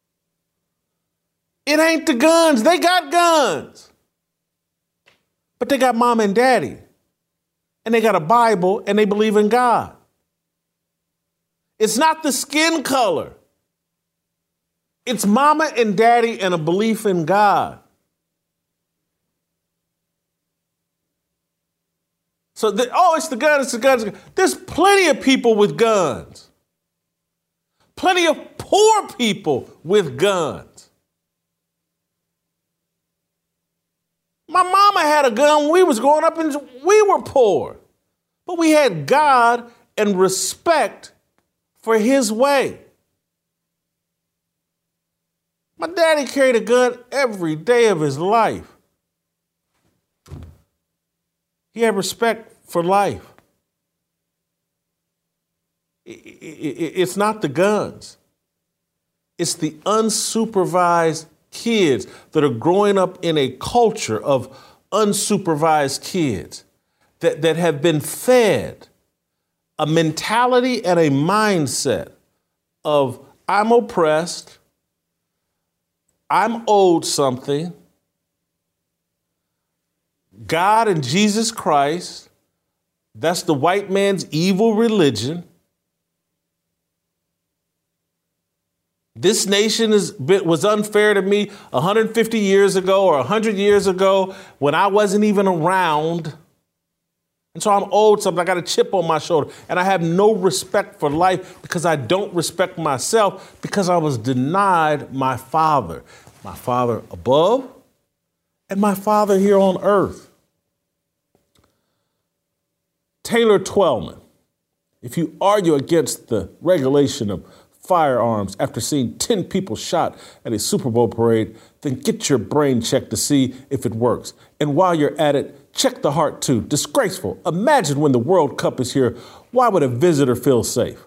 It ain't the guns. They got guns. But they got mom and daddy. And they got a Bible and they believe in God. It's not the skin color. It's mama and daddy and a belief in God. So, the, oh, it's the gun, it's the gun, it's the gun. There's plenty of people with guns. Plenty of poor people with guns. My mama had a gun when we was growing up and we were poor. But we had God and respect for his way. My daddy carried a gun every day of his life. He had respect for life. It's not the guns. It's the unsupervised kids that are growing up in a culture of unsupervised kids that, that have been fed a mentality and a mindset of I'm oppressed, I'm owed something, God and Jesus Christ, that's the white man's evil religion. This nation is, was unfair to me one hundred fifty years ago or one hundred years ago when I wasn't even around. And so I'm owed something. I got a chip on my shoulder. And I have no respect for life because I don't respect myself because I was denied my father. My father above and my father here on earth. Taylor Twellman, if you argue against the regulation of firearms after seeing ten people shot at a Super Bowl parade, then get your brain checked to see if it works. And while you're at it, check the heart too. Disgraceful. Imagine when the World Cup is here, why would a visitor feel safe?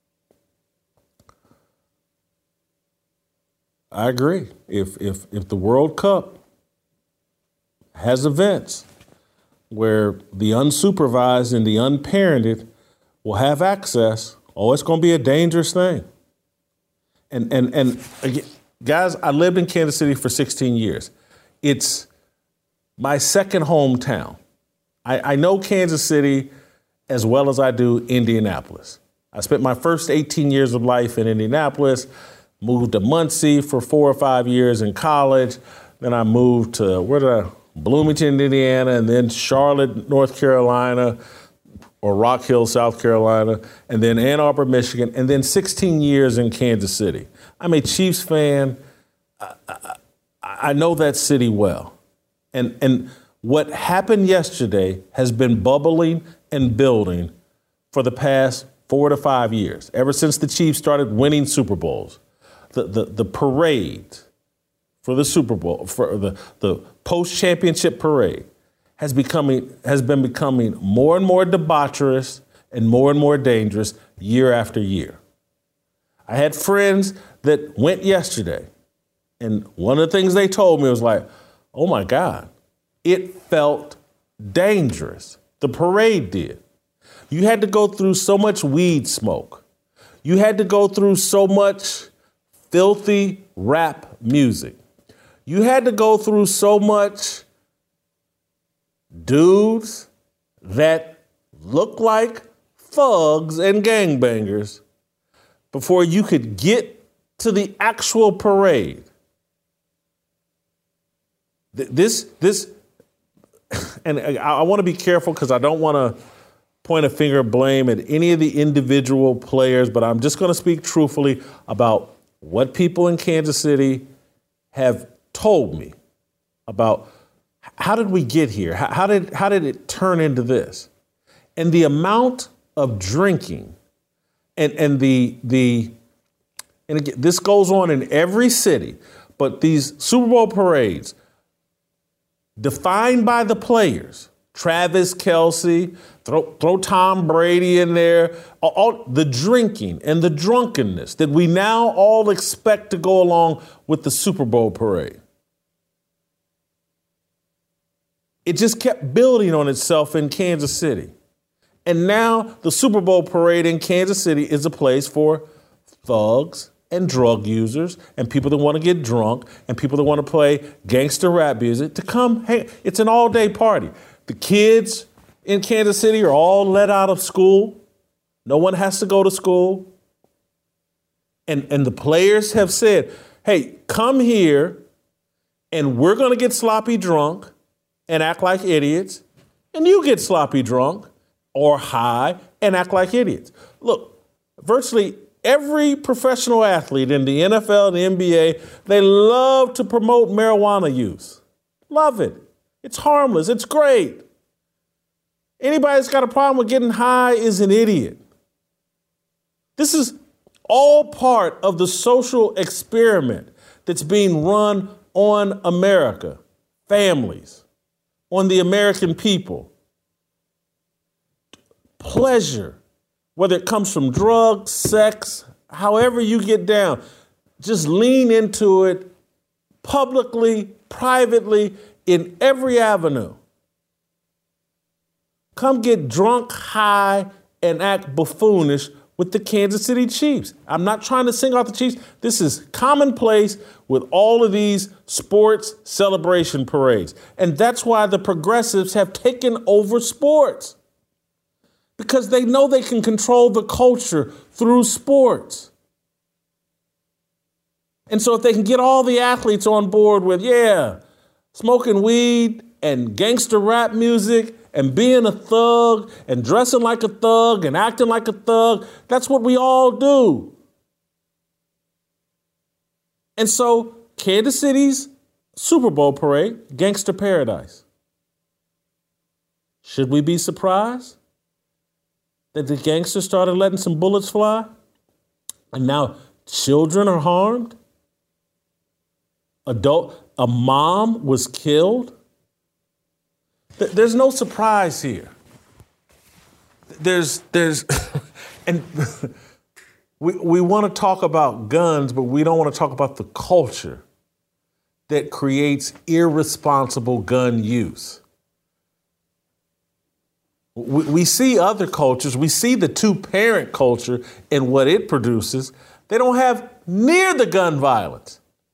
I agree. If if if the World Cup has events where the unsupervised and the unparented will have access, oh, it's going to be a dangerous thing. And and and again, guys, I lived in Kansas City for sixteen years. It's my second hometown. I, I know Kansas City as well as I do Indianapolis. I spent my first eighteen years of life in Indianapolis, moved to Muncie for four or five years in college. Then I moved to where did I? Bloomington, Indiana, and then Charlotte, North Carolina, or Rock Hill, South Carolina, and then Ann Arbor, Michigan, and then sixteen years in Kansas City. I'm a Chiefs fan. I, I, I know that city well. And, and what happened yesterday has been bubbling and building for the past four to five years, ever since the Chiefs started winning Super Bowls. The, the, the parade for the Super Bowl, for the, the post-championship parade, has becoming has been becoming more and more debaucherous and more and more dangerous year after year. I had friends that went yesterday, and one of the things they told me was like, oh my God, it felt dangerous. The parade did. You had to go through so much weed smoke. You had to go through so much filthy rap music. You had to go through so much dudes that look like thugs and gangbangers before you could get to the actual parade. This, this, and I, I want to be careful because I don't want to point a finger of blame at any of the individual players, but I'm just going to speak truthfully about what people in Kansas City have told me about how did we get here? How, how did how did it turn into this? And the amount of drinking and, and the the and again, this goes on in every city, but these Super Bowl parades defined by the players, Travis Kelce, throw, throw Tom Brady in there, all, all the drinking and the drunkenness that we now all expect to go along with the Super Bowl parade. It just kept building on itself in Kansas City. And now the Super Bowl parade in Kansas City is a place for thugs and drug users and people that want to get drunk and people that want to play gangster rap music to come. Hey, it's an all-day party. The kids in Kansas City are all let out of school. No one has to go to school. And, and the players have said, hey, come here and we're going to get sloppy drunk and act like idiots, and you get sloppy drunk or high and act like idiots. Look, virtually every professional athlete in the N F L and the N B A, they love to promote marijuana use. Love it. It's harmless. It's great. Anybody that's got a problem with getting high is an idiot. This is all part of the social experiment that's being run on America, families, on the American people. Pleasure, whether it comes from drugs, sex, however you get down, just lean into it publicly, privately, in every avenue. Come get drunk, high, and act buffoonish with the Kansas City Chiefs. I'm not trying to sing out the Chiefs. This is commonplace with all of these sports celebration parades. And that's why the progressives have taken over sports. Because they know they can control the culture through sports. And so if they can get all the athletes on board with, yeah, smoking weed and gangster rap music and being a thug and dressing like a thug and acting like a thug, that's what we all do. And so Kansas City's Super Bowl parade, Gangster Paradise. Should we be surprised that the gangsters started letting some bullets fly? And now children are harmed? Adult, a mom was killed? There's no surprise here. There's, there's, and we, we want to talk about guns, but we don't want to talk about the culture that creates irresponsible gun use. We, we see other cultures, we see the two-parent culture and what it produces. They don't have near the gun violence.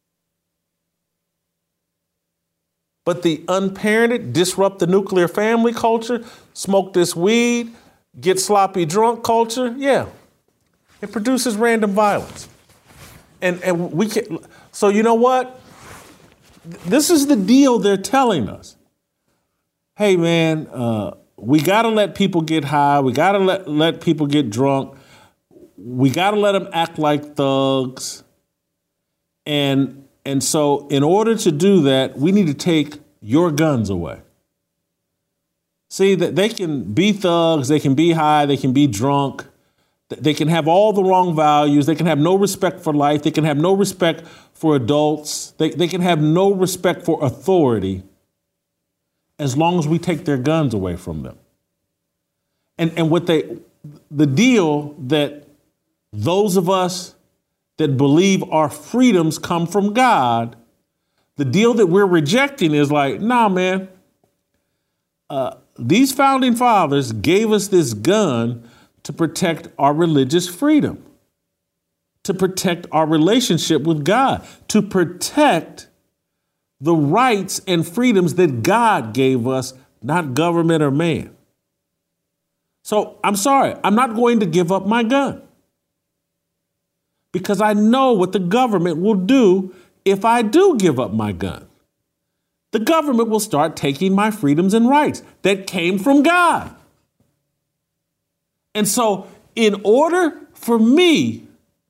But the unparented disrupt the nuclear family culture, smoke this weed, get sloppy drunk culture. Yeah, it produces random violence. And and we can, so you know what? This is the deal they're telling us. Hey man, uh, we gotta let people get high. We gotta let, let people get drunk. We gotta let them act like thugs. And And so in order to do that, we need to take your guns away. See, that they can be thugs, they can be high, they can be drunk, they can have all the wrong values, they can have no respect for life, they can have no respect for adults, they, they can have no respect for authority as long as we take their guns away from them. And, and what they, the deal that those of us that believe our freedoms come from God, the deal that we're rejecting is like, nah, man, uh, these founding fathers gave us this gun to protect our religious freedom, to protect our relationship with God, to protect the rights and freedoms that God gave us, not government or man. So I'm sorry, I'm not going to give up my gun. Because I know what the government will do if I do give up my gun. The government will start taking my freedoms and rights that came from God. And so in order for me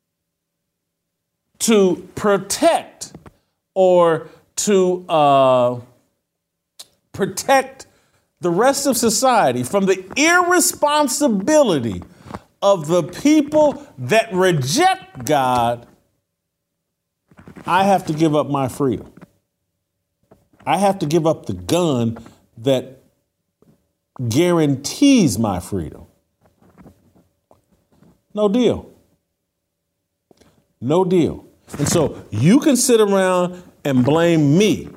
to protect or to uh, protect the rest of society from the irresponsibility of the people that reject God, I have to give up my freedom. I have to give up the gun that guarantees my freedom. No deal. No deal. And so you can sit around and blame me.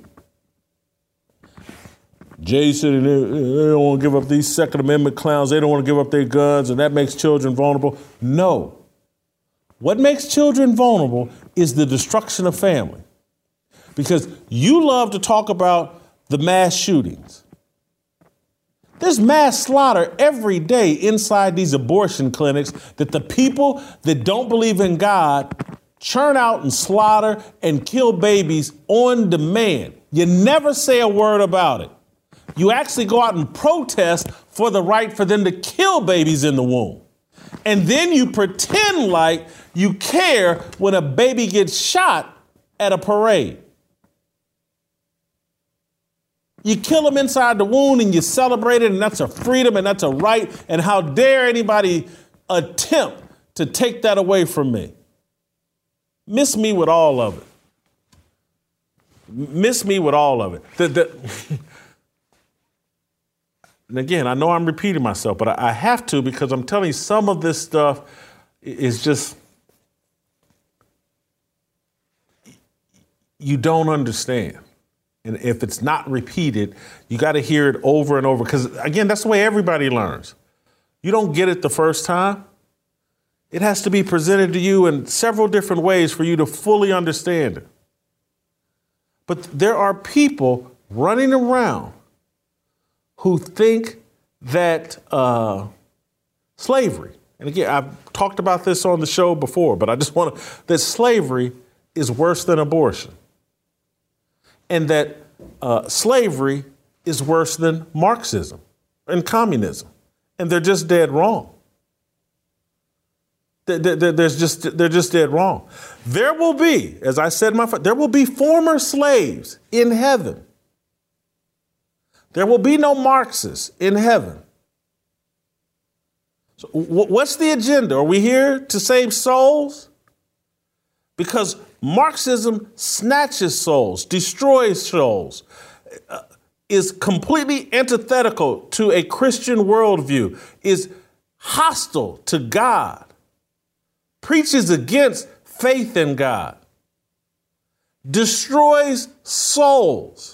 Jason, they, they don't want to give up these Second Amendment clowns. They don't want to give up their guns, and that makes children vulnerable. No. What makes children vulnerable is the destruction of family. Because you love to talk about the mass shootings. There's mass slaughter every day inside these abortion clinics that the people that don't believe in God churn out and slaughter and kill babies on demand. You never say a word about it. You actually go out and protest for the right for them to kill babies in the womb. And then you pretend like you care when a baby gets shot at a parade. You kill them inside the womb and you celebrate it, and that's a freedom and that's a right. And how dare anybody attempt to take that away from me. Miss me with all of it. Miss me with all of it. The, the and again, I know I'm repeating myself, but I, I have to because I'm telling you some of this stuff is just, you don't understand. And if it's not repeated, you got to hear it over and over. Because, again, that's the way everybody learns. You don't get it the first time. It has to be presented to you in several different ways for you to fully understand it. But there are people running around who think that uh, slavery, and again, I've talked about this on the show before, but I just want to, that slavery is worse than abortion. And that uh, slavery is worse than Marxism and communism. And they're just dead wrong. There's just, they're just dead wrong. There will be, as I said, my there will be former slaves in heaven. There will be no Marxists in heaven. So what's the agenda? Are we here to save souls? Because Marxism snatches souls, destroys souls, uh, is completely antithetical to a Christian worldview, is hostile to God, preaches against faith in God, destroys souls.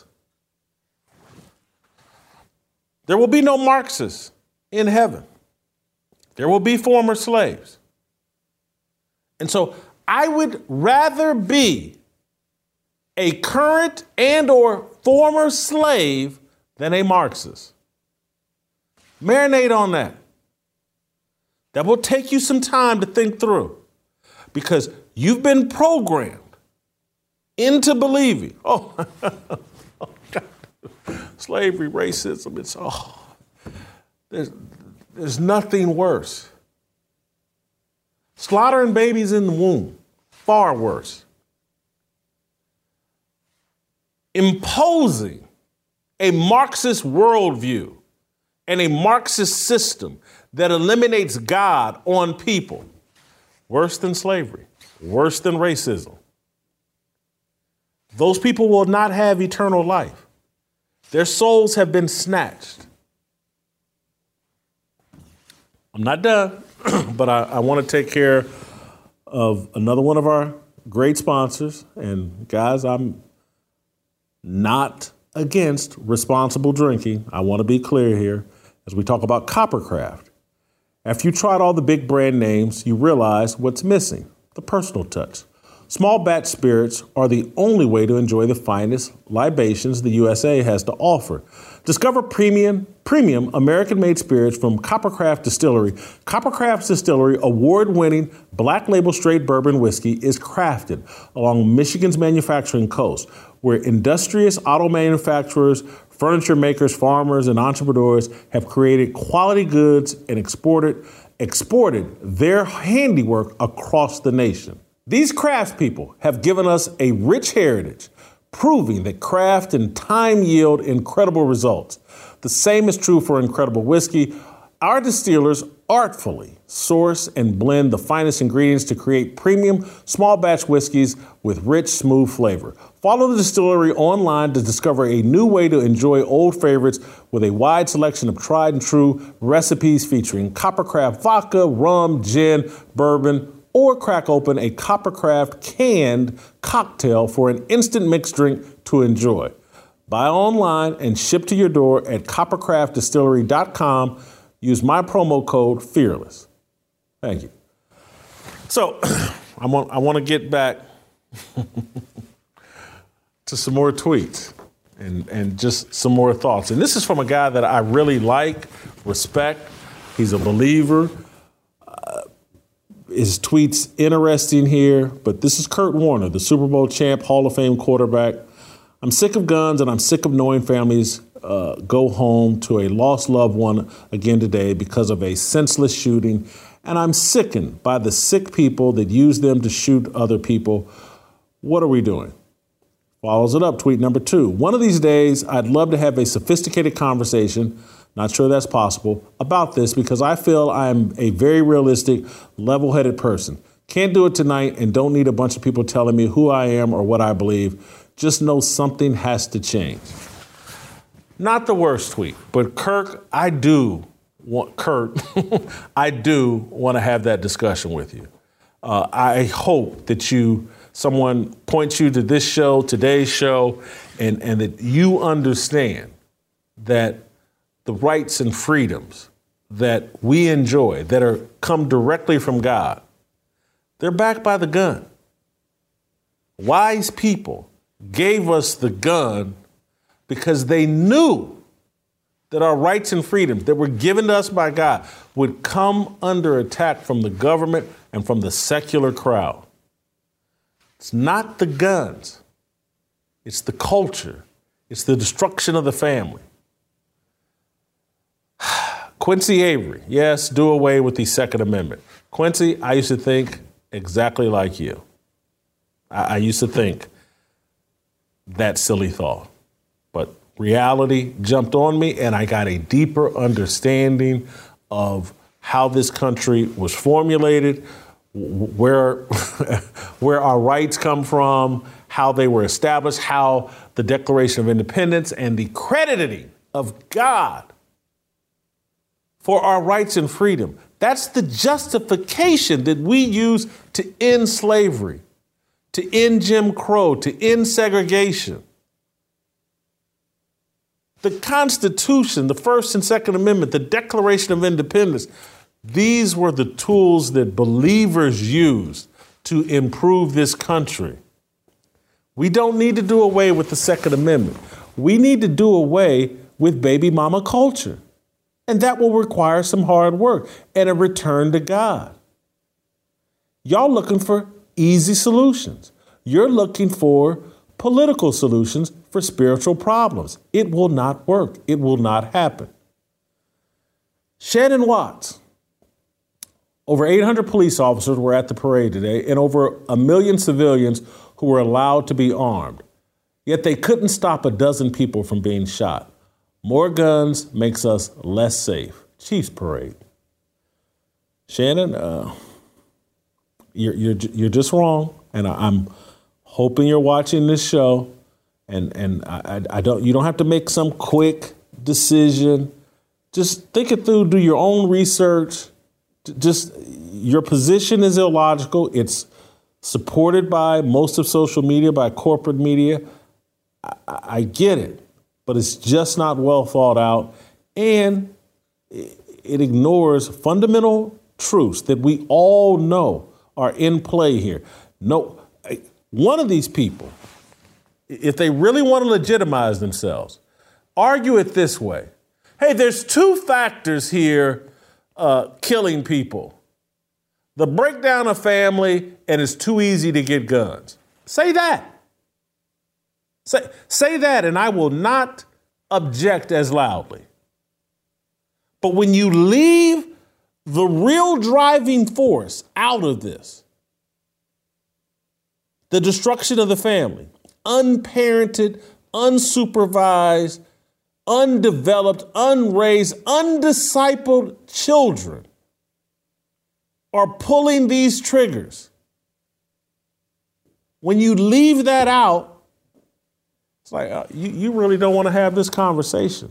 There will be no Marxists in heaven. There will be former slaves. And so I would rather be a current and or former slave than a Marxist. Marinate on that. That will take you some time to think through because you've been programmed into believing, oh, oh God, slavery, racism, it's, oh, there's, there's nothing worse. Slaughtering babies in the womb, far worse. Imposing a Marxist worldview and a Marxist system that eliminates God on people, worse than slavery, worse than racism. Those people will not have eternal life. Their souls have been snatched. I'm not done, but I, I want to take care of another one of our great sponsors. And guys, I'm not against responsible drinking. I want to be clear here as we talk about Coppercraft. After you tried all the big brand names, you realize what's missing, the personal touch. Small batch spirits are the only way to enjoy the finest libations the U S A has to offer. Discover premium, premium American-made spirits from Coppercraft Distillery. Coppercraft Distillery award-winning black label straight bourbon whiskey is crafted along Michigan's manufacturing coast, where industrious auto manufacturers, furniture makers, farmers, and entrepreneurs have created quality goods and exported, exported their handiwork across the nation. These craft people have given us a rich heritage, proving that craft and time yield incredible results. The same is true for incredible whiskey. Our distillers artfully source and blend the finest ingredients to create premium small batch whiskeys with rich, smooth flavor. Follow the distillery online to discover a new way to enjoy old favorites with a wide selection of tried and true recipes featuring Coppercraft vodka, rum, gin, bourbon, or crack open a Coppercraft canned cocktail for an instant mixed drink to enjoy. Buy online and ship to your door at coppercraft distillery dot com. Use my promo code FEARLESS. Thank you. So I want I want to get back to some more tweets and, and just some more thoughts. And this is from a guy that I really like, respect. He's a believer. Uh, his tweet's interesting here, but this is Kurt Warner, the Super Bowl champ, Hall of Fame quarterback. I'm sick of guns and I'm sick of knowing families uh, go home to a lost loved one again today because of a senseless shooting. And I'm sickened by the sick people that use them to shoot other people. What are we doing? Follows it up, tweet number two. One of these days, I'd love to have a sophisticated conversation not sure that's possible, about this because I feel I'm a very realistic, level-headed person. Can't do it tonight and don't need a bunch of people telling me who I am or what I believe. Just know something has to change. Not the worst tweet, but Kirk, I do want, Kurt, I do want to have that discussion with you. Uh, I hope that you, someone points you to this show, today's show, and, and that you understand that the rights and freedoms that we enjoy, that are come directly from God, they're backed by the gun. Wise people gave us the gun because they knew that our rights and freedoms that were given to us by God would come under attack from the government and from the secular crowd. It's not the guns. It's the culture. It's the destruction of the family. Quincy Avery, yes, do away with the Second Amendment. Quincy, I used to think exactly like you. I, I used to think that silly thought. But reality jumped on me, and I got a deeper understanding of how this country was formulated, where, where our rights come from, how they were established, how the Declaration of Independence and the crediting of God for our rights and freedom. That's the justification that we use to end slavery, to end Jim Crow, to end segregation. The Constitution, the First and Second Amendment, the Declaration of Independence, these were the tools that believers used to improve this country. We don't need to do away with the Second Amendment. We need to do away with baby mama culture. And that will require some hard work and a return to God. Y'all looking for easy solutions. You're looking for political solutions for spiritual problems. It will not work. It will not happen. Shannon Watts. Over eight hundred police officers were at the parade today and over a million civilians who were allowed to be armed. Yet they couldn't stop a dozen people from being shot. More guns makes us less safe. Chiefs parade. Shannon, uh, you're, you're, you're just wrong. And I, I'm hoping you're watching this show. And, and I, I don't, you don't have to make some quick decision. Just think it through, do your own research. Just your position is illogical. It's supported by most of social media, by corporate media. I, I get it. But it's just not well thought out, and it ignores fundamental truths that we all know are in play here. No, one of these people, if they really want to legitimize themselves, argue it this way. Hey, there's two factors here uh, killing people. The breakdown of family, and it's too easy to get guns. Say that. Say, say that, and I will not object as loudly. But when you leave the real driving force out of this, the destruction of the family, unparented, unsupervised, undeveloped, unraised, undiscipled children are pulling these triggers. When you leave that out, it's like, uh, you, you really don't want to have this conversation.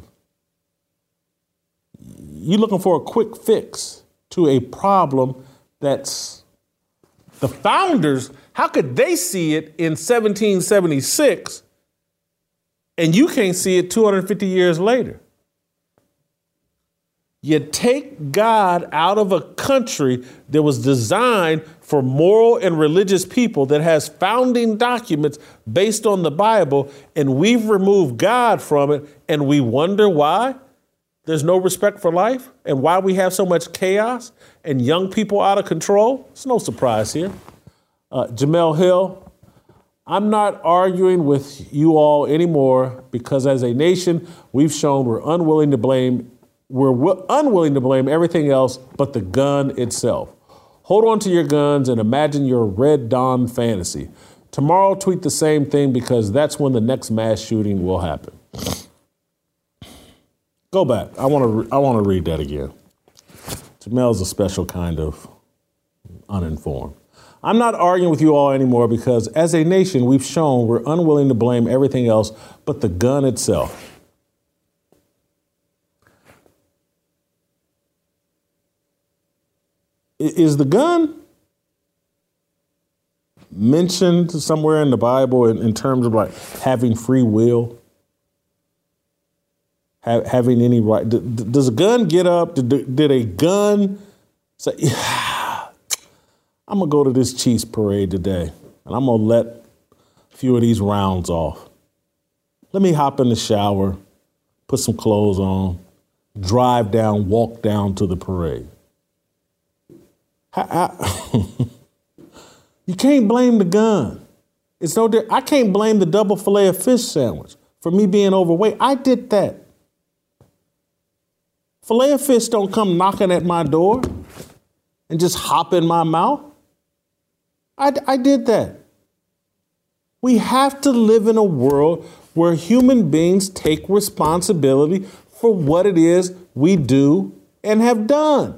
You're looking for a quick fix to a problem that's the founders, how could they see it in seventeen seventy-six and you can't see it two hundred fifty years later? You take God out of a country that was designed for moral and religious people, that has founding documents based on the Bible, and we've removed God from it, and we wonder why there's no respect for life and why we have so much chaos and young people out of control. It's no surprise here. Uh, Jamel Hill, I'm not arguing with you all anymore because as a nation, we've shown we're unwilling to blame We're w- unwilling to blame everything else but the gun itself. Hold on to your guns and imagine your Red Dawn fantasy. Tomorrow, tweet the same thing because that's when the next mass shooting will happen. Go back. I want to. Re- I want to read that again. Jamel's a special kind of uninformed. I'm not arguing with you all anymore because as a nation, we've shown we're unwilling to blame everything else but the gun itself. Is the gun mentioned somewhere in the Bible in, in terms of like having free will? Ha- having any right? D- d- does a gun get up? Did, did a gun say, yeah, I'm going to go to this Chiefs parade today and I'm going to let a few of these rounds off. Let me hop in the shower, put some clothes on, drive down, walk down to the parade. I, I, you can't blame the gun. It's no. I can't blame the double fillet of fish sandwich for me being overweight. I did that. Fillet of fish don't come knocking at my door and just hop in my mouth. I, I did that. We have to live in a world where human beings take responsibility for what it is we do and have done.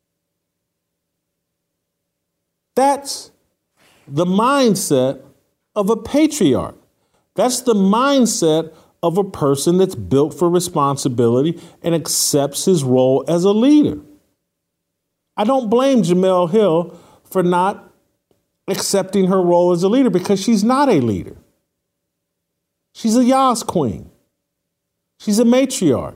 That's the mindset of a patriarch. That's the mindset of a person that's built for responsibility and accepts his role as a leader. I don't blame Jemele Hill for not accepting her role as a leader because she's not a leader. She's a Yas queen. She's a matriarch.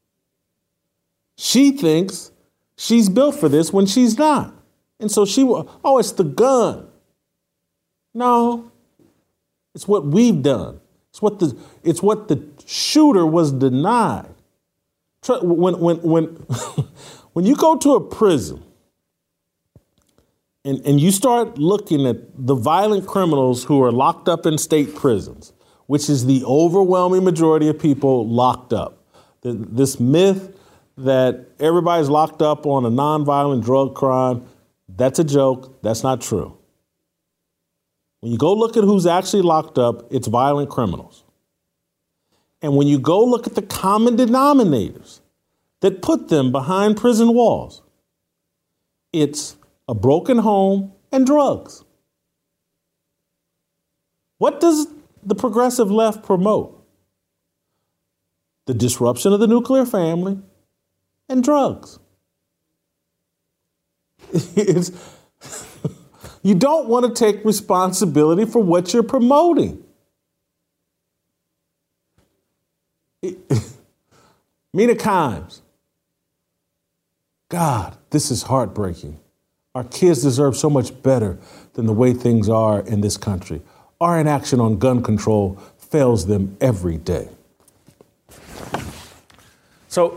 She thinks she's built for this when she's not. And so she will, oh, it's the gun. No, it's what we've done. It's what the it's what the shooter was denied. When when when when you go to a prison and, and you start looking at the violent criminals who are locked up in state prisons, which is the overwhelming majority of people locked up. This myth that everybody's locked up on a nonviolent drug crime, that's a joke. That's not true. When you go look at who's actually locked up, it's violent criminals. And when you go look at the common denominators that put them behind prison walls, it's a broken home and drugs. What does the progressive left promote? The disruption of the nuclear family and drugs. It's, you don't want to take responsibility for what you're promoting. It, Mina Kimes. God, this is heartbreaking. Our kids deserve so much better than the way things are in this country. Our inaction on gun control fails them every day. So,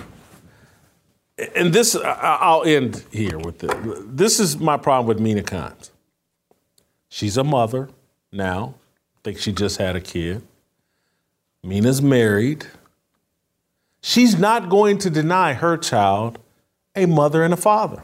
and this, I'll end here with this. This is my problem with Mina Kimes. She's a mother now. I think she just had a kid. Mina's married. She's not going to deny her child a mother and a father.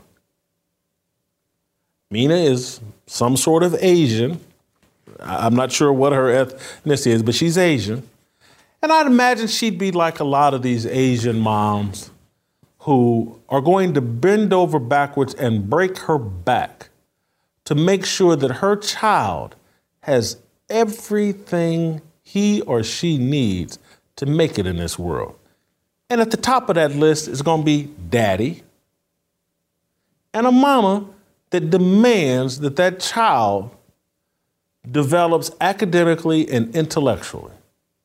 Mina is some sort of Asian. I'm not sure what her ethnicity is, but she's Asian. And I'd imagine she'd be like a lot of these Asian moms who are going to bend over backwards and break her back to make sure that her child has everything he or she needs to make it in this world. And at the top of that list is going to be daddy and a mama that demands that that child develops academically and intellectually.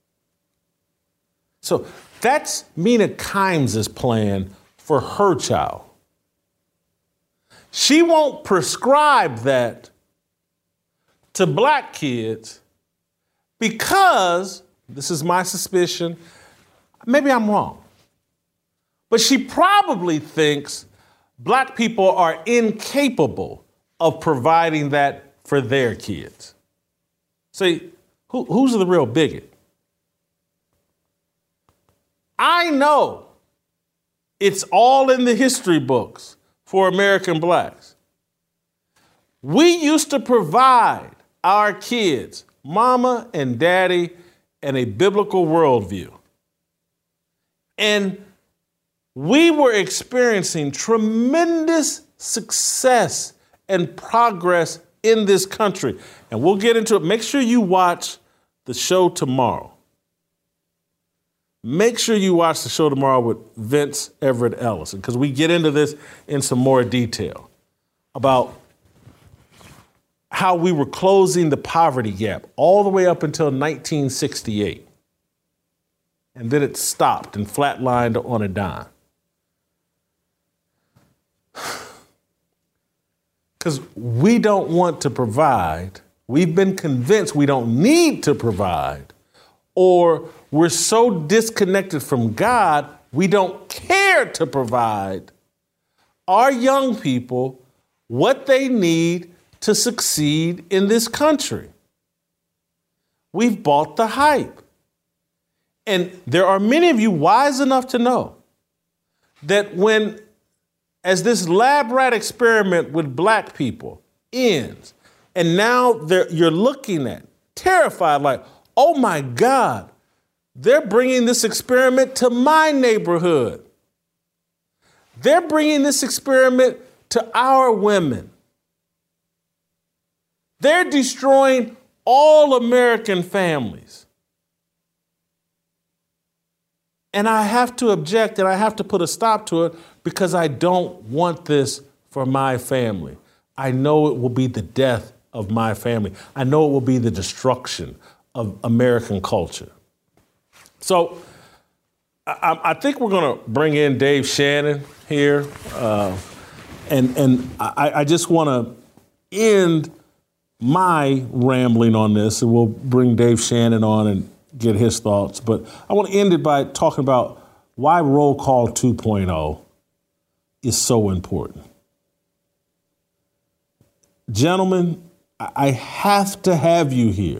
So that's Mina Kimes' plan for her child. She won't prescribe that to black kids because, this is my suspicion, maybe I'm wrong, but she probably thinks black people are incapable of providing that for their kids. See, who, who's the real bigot? I know it's all in the history books for American blacks. We used to provide our kids mama and daddy and a biblical worldview. And we were experiencing tremendous success and progress in this country. And we'll get into it. Make sure you watch the show tomorrow. Make sure you watch the show tomorrow with Vince Everett Ellison, because we get into this in some more detail about how we were closing the poverty gap all the way up until nineteen sixty-eight. And then it stopped and flatlined on a dime. Because we don't want to provide. We've been convinced we don't need to provide, or we're so disconnected from God, we don't care to provide our young people what they need to succeed in this country. We've bought the hype. And there are many of you wise enough to know that when, as this lab rat experiment with black people ends, and now you're looking at, terrified, like, oh my God, they're bringing this experiment to my neighborhood. They're bringing this experiment to our women. They're destroying all American families. And I have to object and I have to put a stop to it because I don't want this for my family. I know it will be the death of my family. I know it will be the destruction of American culture. So I, I think we're going to bring in Dave Shannon here. Uh, and and I, I just want to end my rambling on this, and we'll bring Dave Shannon on and get his thoughts. But I want to end it by talking about why Roll Call two point oh is so important. Gentlemen, I have to have you here.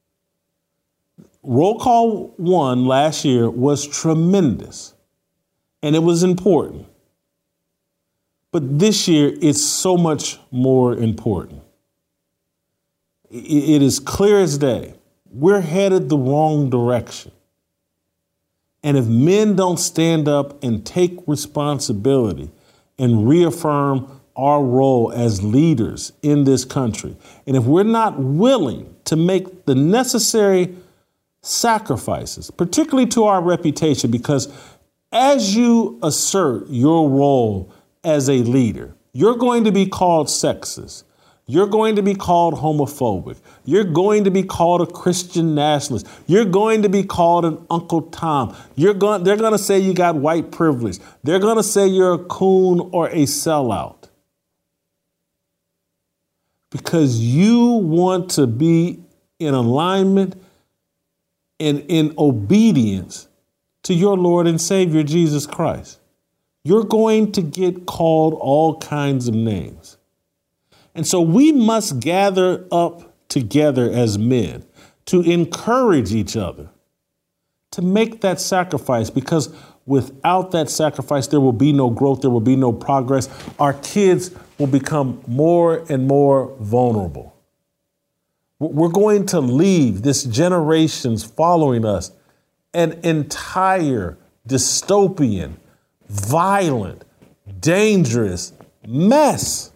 Roll Call one last year was tremendous, and it was important. But this year, it's so much more important. It is clear as day. We're headed the wrong direction. And if men don't stand up and take responsibility and reaffirm our role as leaders in this country, and if we're not willing to make the necessary sacrifices, particularly to our reputation, because as you assert your role as a leader, you're going to be called sexist. You're going to be called homophobic. You're going to be called a Christian nationalist. You're going to be called an Uncle Tom. You're going, they're going to say you got white privilege. They're going to say you're a coon or a sellout. Because you want to be in alignment and in obedience to your Lord and Savior, Jesus Christ. You're going to get called all kinds of names. And so we must gather up together as men to encourage each other to make that sacrifice, because without that sacrifice, there will be no growth. There will be no progress. Our kids will become more and more vulnerable. We're going to leave this generations following us an entire dystopian, violent, dangerous mess.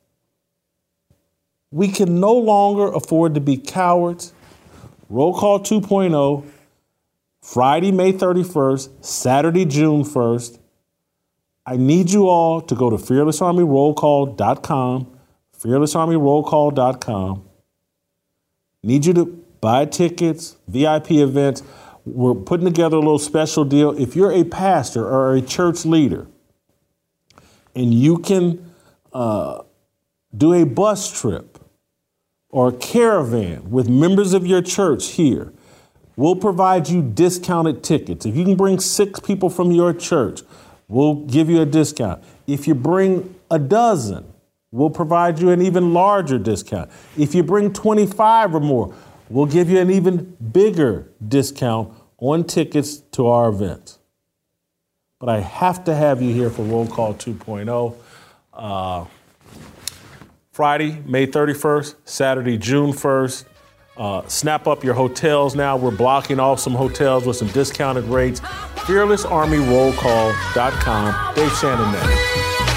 We can no longer afford to be cowards. Roll Call two point oh, Friday, May thirty-first, Saturday, June first. I need you all to go to fearless army roll call dot com, fearless army roll call dot com. Need you to buy tickets, V I P events. We're putting together a little special deal. If you're a pastor or a church leader and you can uh, do a bus trip or a caravan with members of your church here, we'll provide you discounted tickets. If you can bring six people from your church, we'll give you a discount. If you bring a dozen, we'll provide you an even larger discount. If you bring twenty-five or more, we'll give you an even bigger discount on tickets to our events. But I have to have you here for Roll Call two point oh. Uh, Friday, May thirty-first, Saturday, June first. Uh, snap up your hotels now. We're blocking off some hotels with some discounted rates. fearless army roll call dot com. Dave Shannon next.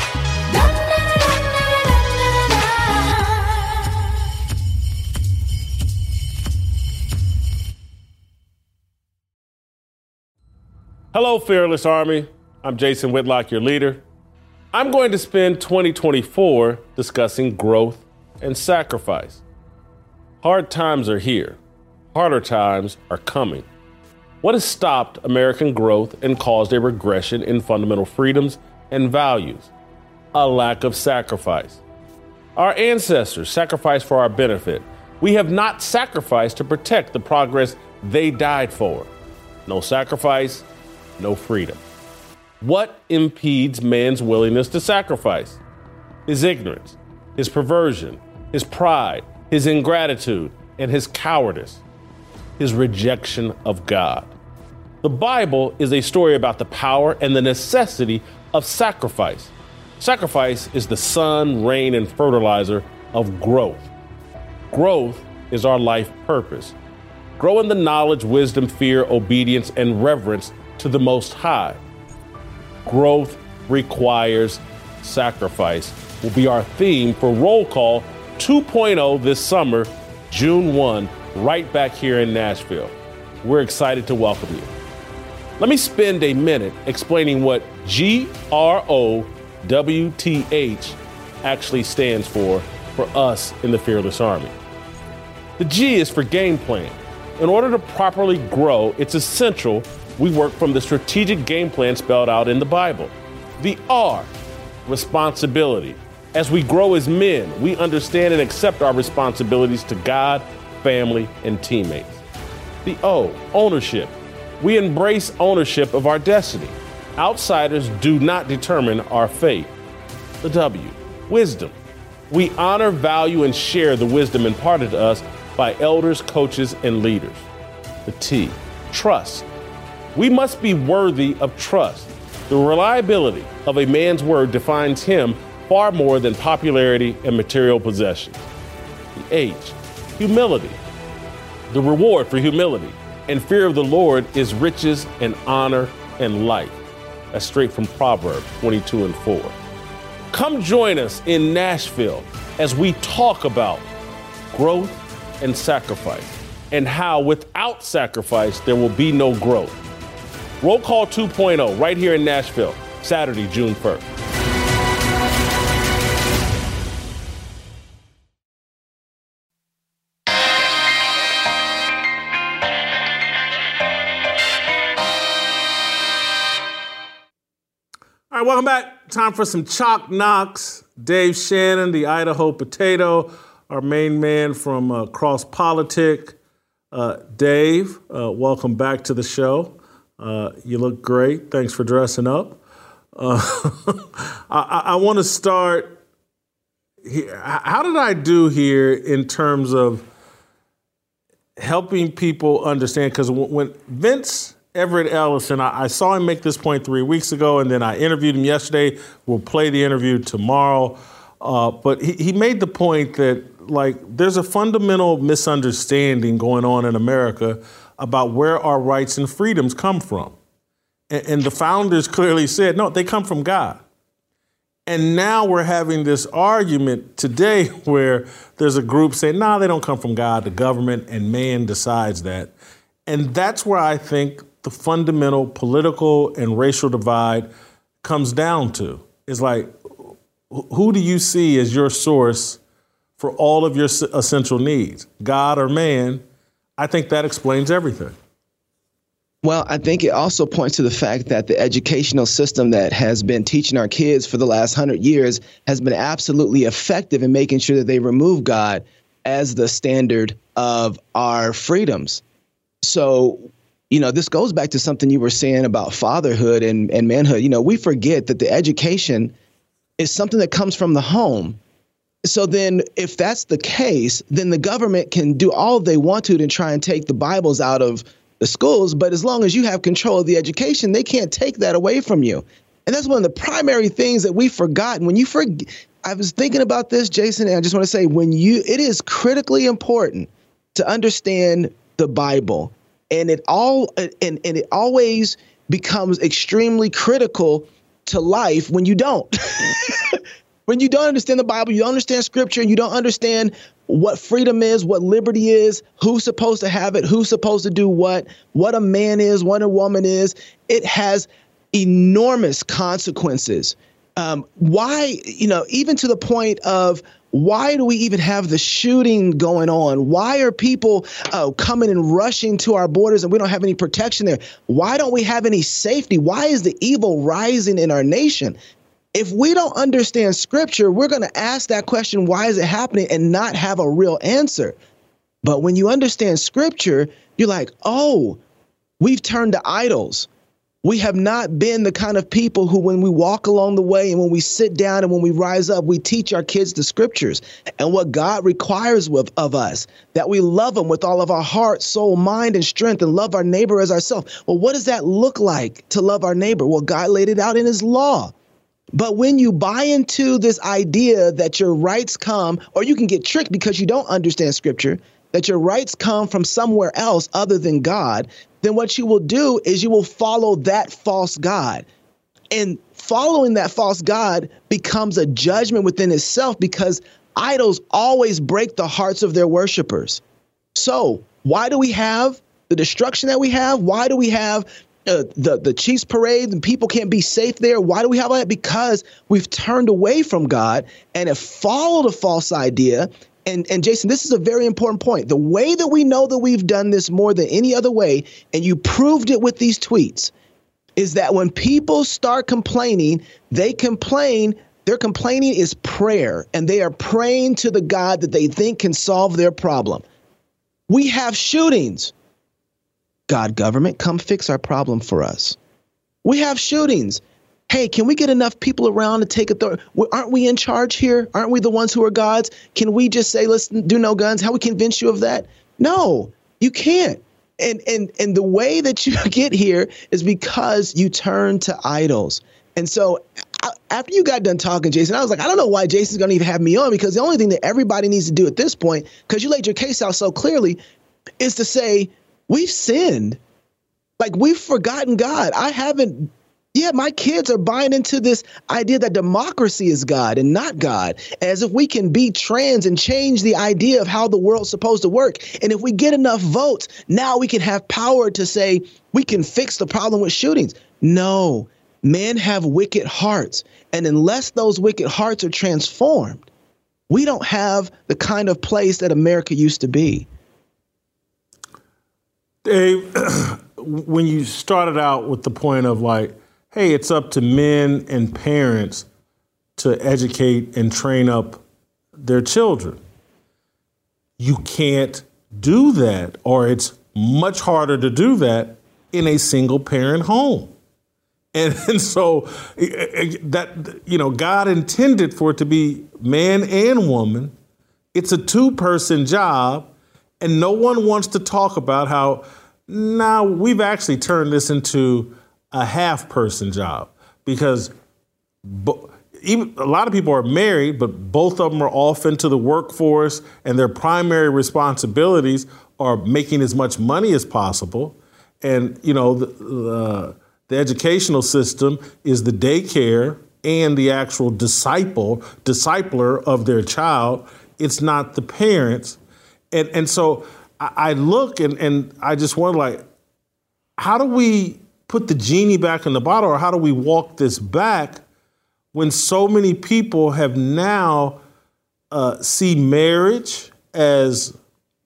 Hello, Fearless Army. I'm Jason Whitlock, your leader. I'm going to spend twenty twenty-four discussing growth and sacrifice. Hard times are here. Harder times are coming. What has stopped American growth and caused a regression in fundamental freedoms and values? A lack of sacrifice. Our ancestors sacrificed for our benefit. We have not sacrificed to protect the progress they died for. No sacrifice, no freedom. What impedes man's willingness to sacrifice? His ignorance, his perversion, his pride, his ingratitude, and his cowardice, his rejection of God. The Bible is a story about the power and the necessity of sacrifice. Sacrifice is the sun, rain, and fertilizer of growth. Growth is our life purpose. Grow in the knowledge, wisdom, fear, obedience, and reverence to the Most High. Growth requires sacrifice will be our theme for Roll Call two point oh this summer, June first, right back here in Nashville. We're excited to welcome you. Let me spend a minute explaining what G R O W T H actually stands for for us in the Fearless Army. The G is for game plan. In order to properly grow, it's essential we work from the strategic game plan spelled out in the Bible. The R, responsibility. As we grow as men, we understand and accept our responsibilities to God, family, and teammates. The O, ownership. We embrace ownership of our destiny. Outsiders do not determine our fate. The W, wisdom. We honor, value, and share the wisdom imparted to us by elders, coaches, and leaders. The T, trust. We must be worthy of trust. The reliability of a man's word defines him far more than popularity and material possessions. The H, humility. The reward for humility and fear of the Lord is riches and honor and life. That's straight from Proverbs twenty-two and four. Come join us in Nashville as we talk about growth and sacrifice and how without sacrifice there will be no growth. Roll Call two point oh right here in Nashville, Saturday, June first. All right, welcome back. Time for some Chalk Knocks. Dave Shannon, the Idaho Potato, our main man from uh, Cross Politic. Uh, Dave, uh, welcome back to the show. Uh, you look great. Thanks for dressing up. Uh, I, I want to start here. How did I do here in terms of helping people understand? Because when Vince Everett Ellison, I, I saw him make this point three weeks ago, and then I interviewed him yesterday. We'll play the interview tomorrow. Uh, but he, he made the point that, like, there's a fundamental misunderstanding going on in America about where our rights and freedoms come from. And, and the founders clearly said, no, they come from God. And now we're having this argument today where there's a group saying, no, nah, they don't come from God, the government, and man decides that. And that's where I think the fundamental political and racial divide comes down to. It's like, who do you see as your source for all of your essential needs, God or man? I think that explains everything. Well, I think it also points to the fact that the educational system that has been teaching our kids for the last hundred years has been absolutely effective in making sure that they remove God as the standard of our freedoms. So, you know, this goes back to something you were saying about fatherhood and, and manhood. You know, we forget that the education is something that comes from the home. So then if that's the case, then the government can do all they want to to try and take the Bibles out of the schools. But as long as you have control of the education, they can't take that away from you. And that's one of the primary things that we've forgotten. When you forget, I was thinking about this, Jason, and I just want to say when you it is critically important to understand the Bible. And it all and, and it always becomes extremely critical to life when you don't. When you don't understand the Bible, you don't understand scripture, you don't understand what freedom is, what liberty is, who's supposed to have it, who's supposed to do what, what a man is, what a woman is. It has enormous consequences. Um, why, you know, even to the point of why do we even have the shooting going on? Why are people uh, coming and rushing to our borders and we don't have any protection there? Why don't we have any safety? Why is the evil rising in our nation? If we don't understand scripture, we're going to ask that question, why is it happening, and not have a real answer. But when you understand scripture, you're like, oh, we've turned to idols. We have not been the kind of people who, when we walk along the way and when we sit down and when we rise up, we teach our kids the scriptures and what God requires of, of us, that we love them with all of our heart, soul, mind, and strength, and love our neighbor as ourselves. Well, what does that look like to love our neighbor? Well, God laid it out in his law. But when you buy into this idea that your rights come, or you can get tricked because you don't understand scripture, that your rights come from somewhere else other than God, then what you will do is you will follow that false God. And following that false God becomes a judgment within itself, because idols always break the hearts of their worshipers. So why do we have the destruction that we have? Why do we have Uh, the, the Chiefs parade and people can't be safe there? Why do we have that? Because we've turned away from God and have followed a false idea. And, and Jason, this is a very important point. The way that we know that we've done this more than any other way, and you proved it with these tweets, is that when people start complaining, they complain, their complaining is prayer, and they are praying to the God that they think can solve their problem. We have shootings. God, government, come fix our problem for us. We have shootings. Hey, can we get enough people around to take authority? Aren't we in charge here? Aren't we the ones who are gods? Can we just say, let's do no guns? How we convince you of that? No, you can't. And and and the way that you get here is because you turn to idols. And so after you got done talking, Jason, I was like, I don't know why Jason's going to even have me on, because the only thing that everybody needs to do at this point, because you laid your case out so clearly, is to say, we've sinned. Like, we've forgotten God. I haven't. Yeah, my kids are buying into this idea that democracy is God and not God, as if we can be trans and change the idea of how the world's supposed to work. And if we get enough votes, now we can have power to say we can fix the problem with shootings. No, men have wicked hearts. And unless those wicked hearts are transformed, we don't have the kind of place that America used to be. Dave, when you started out with the point of like, hey, it's up to men and parents to educate and train up their children. You can't do that, or it's much harder to do that in a single parent home. And, and so that, you know, God intended for it to be man and woman. It's a two-person job. And no one wants to talk about how now we've actually turned this into a half-person job, because bo- even a lot of people are married, but both of them are off into the workforce, and their primary responsibilities are making as much money as possible. And, you know, the, the, the educational system is the daycare and the actual disciple, discipler of their child. It's not the parents. And and so I, I look and, and I just wonder, like, how do we put the genie back in the bottle, or how do we walk this back when so many people have now uh, see marriage as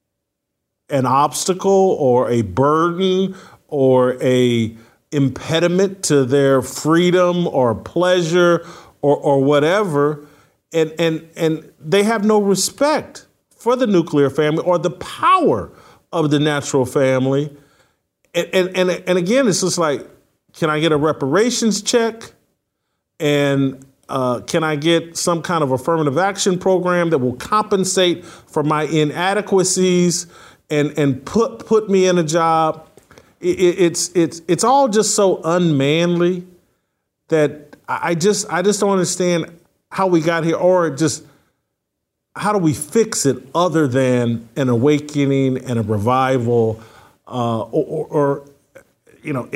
an obstacle or a burden or a impediment to their freedom or pleasure or, or whatever, and and and they have no respect for the nuclear family or the power of the natural family. And, and, and, and again, it's just like, can I get a reparations check? And uh, can I get some kind of affirmative action program that will compensate for my inadequacies and, and put put me in a job? It, it's it's it's all just so unmanly that I just I just don't understand how we got here, or just how do we fix it other than an awakening and a revival, uh, or, or, or, you know, it.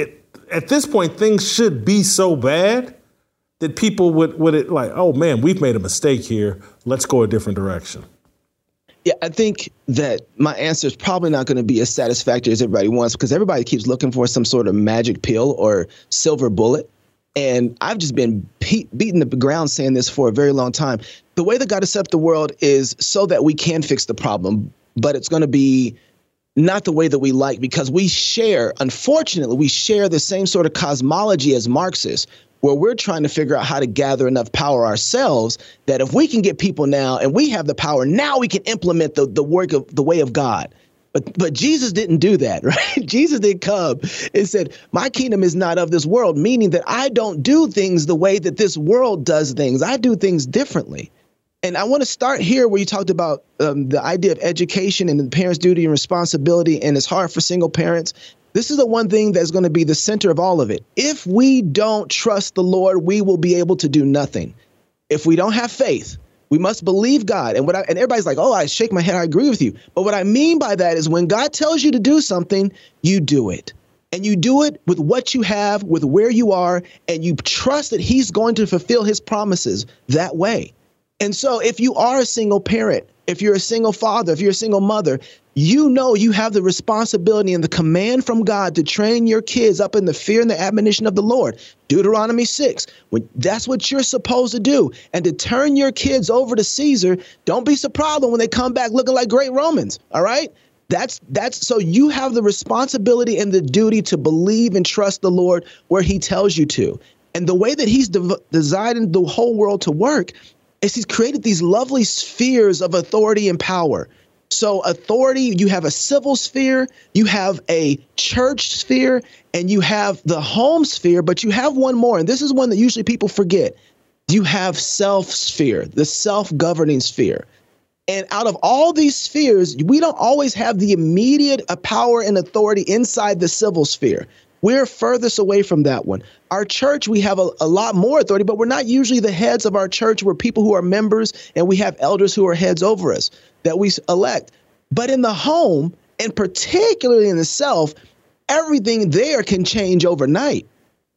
at this point, things should be so bad that people would, would it like, oh, man, we've made a mistake here. Let's go a different direction. Yeah, I think that my answer is probably not going to be as satisfactory as everybody wants because everybody keeps looking for some sort of magic pill or silver bullet. And I've just been pe- beating the ground saying this for a very long time. The way that God has set up the world is so that we can fix the problem, but it's going to be not the way that we like because we share, unfortunately, we share the same sort of cosmology as Marxists, where we're trying to figure out how to gather enough power ourselves that if we can get people now and we have the power, now we can implement the, the work of the way of God. But but Jesus didn't do that, right? Jesus didn't come and said, my kingdom is not of this world, meaning that I don't do things the way that this world does things. I do things differently. And I want to start here where you talked about um, the idea of education and the parents' duty and responsibility, and it's hard for single parents. This is the one thing that's going to be the center of all of it. If we don't trust the Lord, we will be able to do nothing. If we don't have faith, we must believe God. And what I, and everybody's like, oh, I shake my head. I agree with you. But what I mean by that is when God tells you to do something, you do it. And you do it with what you have, with where you are, and you trust that he's going to fulfill his promises that way. And so if you are a single parent, if you're a single father, if you're a single mother, you know you have the responsibility and the command from God to train your kids up in the fear and the admonition of the Lord. Deuteronomy six, when that's what you're supposed to do. And to turn your kids over to Caesar, don't be surprised when they come back looking like great Romans. All right. That's that's so you have the responsibility and the duty to believe and trust the Lord where he tells you to. And the way that he's de- designed the whole world to work is he's created these lovely spheres of authority and power. So authority, you have a civil sphere, you have a church sphere, and you have the home sphere, but you have one more. And this is one that usually people forget. You have self sphere, the self-governing sphere. And out of all these spheres, we don't always have the immediate power and authority inside the civil sphere. We're furthest away from that one. Our church, we have a, a lot more authority, but we're not usually the heads of our church. We're people who are members, and we have elders who are heads over us that we elect. But in the home, and particularly in the self, everything there can change overnight.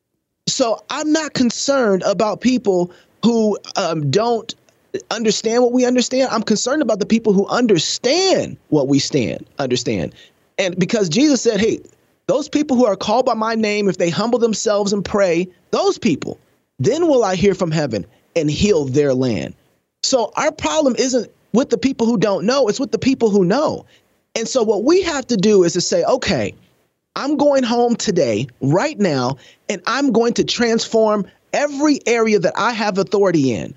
So I'm not concerned about people who um, don't understand what we understand. I'm concerned about the people who understand what we stand, understand. And because Jesus said, hey, those people who are called by my name, if they humble themselves and pray, those people, then will I hear from heaven and heal their land. So our problem isn't with the people who don't know, it's with the people who know. And so what we have to do is to say, okay, I'm going home today, right now, and I'm going to transform every area that I have authority in.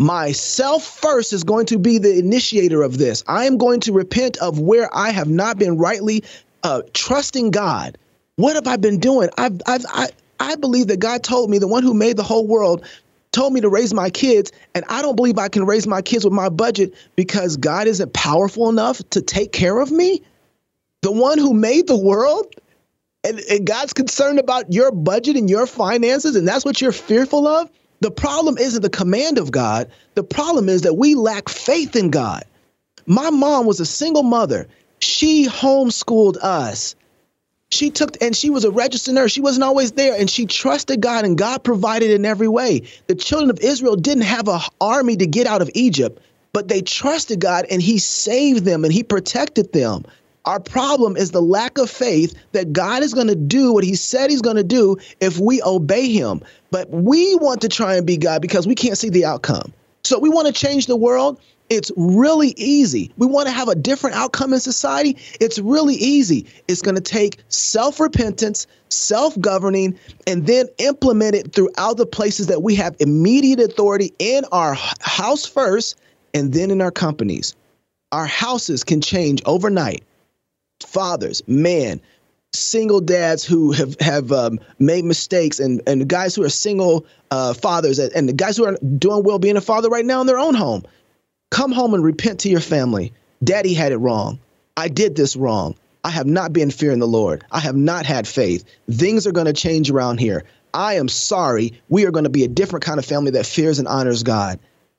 Myself first is going to be the initiator of this. I am going to repent of where I have not been rightly uh, trusting God. What have I been doing? I've, I've, I, I believe that God told me, the one who made the whole world, told me to raise my kids, and I don't believe I can raise my kids with my budget because God isn't powerful enough to take care of me. The one who made the world, and, and God's concerned about your budget and your finances, and that's what you're fearful of. The problem isn't the command of God. The problem is that we lack faith in God. My mom was a single mother. She homeschooled us. She took, and she was a registered nurse. She wasn't always there, and she trusted God, and God provided in every way. The children of Israel didn't have an army to get out of Egypt, but they trusted God, and he saved them, and he protected them. Our problem is the lack of faith that God is going to do what he said he's going to do if we obey him. But we want to try and be God because we can't see the outcome. So we want to change the world. It's really easy. We want to have a different outcome in society. It's really easy. It's going to take self-repentance, self-governing, and then implement it throughout the places that we have immediate authority in our house first, and then in our companies. Our houses can change overnight. Fathers, men, single dads who have, have um, made mistakes, and, and the guys who are single uh, fathers, and the guys who are doing well being a father right now in their own home. Come home and repent to your family. Daddy had it wrong. I did this wrong. I have not been fearing the Lord. I have not had faith. Things are going to change around here. I am sorry. We are going to be a different kind of family that fears and honors God.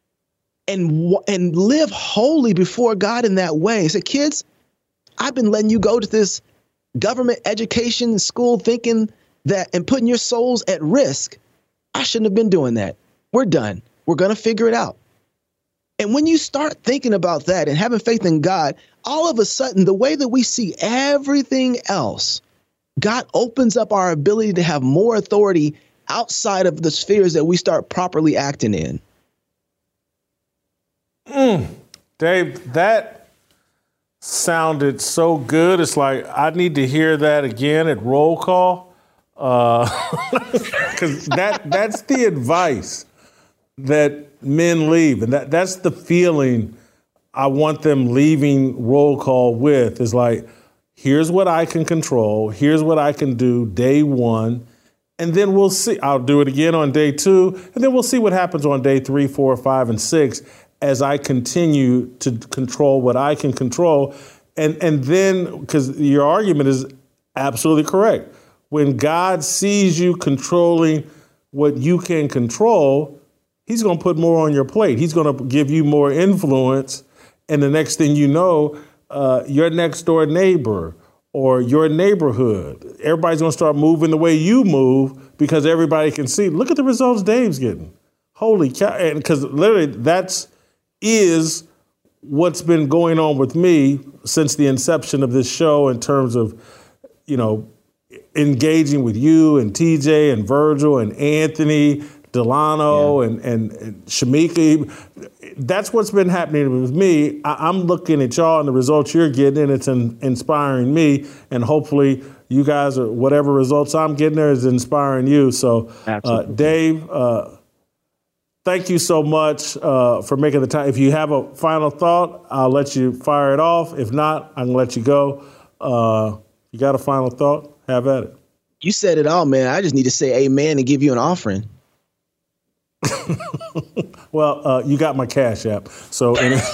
And, and live holy before God in that way. Say, kids, I've been letting you go to this government education school thinking that and putting your souls at risk, I shouldn't have been doing that. We're done. We're going to figure it out. And when you start thinking about that and having faith in God, all of a sudden, the way that we see everything else, God opens up our ability to have more authority outside of the spheres that we start properly acting in. Mm. Dave, that sounded so good. It's like I need to hear that again at roll call. Uh, because that that's the advice that men leave. And that, that's the feeling I want them leaving roll call with is like, here's what I can control. Here's what I can do day one. And then we'll see. I'll do it again on day two. And then we'll see what happens on day three, four, five, and six as I continue to control what I can control. And, and then, because your argument is absolutely correct. When God sees you controlling what you can control, he's going to put more on your plate. He's going to give you more influence. And the next thing you know, uh, your next door neighbor or your neighborhood, everybody's going to start moving the way you move because everybody can see. Look at the results Dave's getting. Holy cow. And because literally that's is what's been going on with me since the inception of this show in terms of, you know, engaging with you and T J and Virgil and Anthony, Delano yeah. and, and, and Shamika. That's what's been happening with me. I, I'm looking at y'all and the results you're getting, and it's in, inspiring me. And hopefully you guys, are whatever results I'm getting there is inspiring you. So, uh, Dave, uh, thank you so much uh, for making the time. If you have a final thought, I'll let you fire it off. If not, I'm going to let you go. Uh, you got a final thought? Have at it. You said it all, man. I just need to say amen and give you an offering. Well, uh, you got my Cash App. So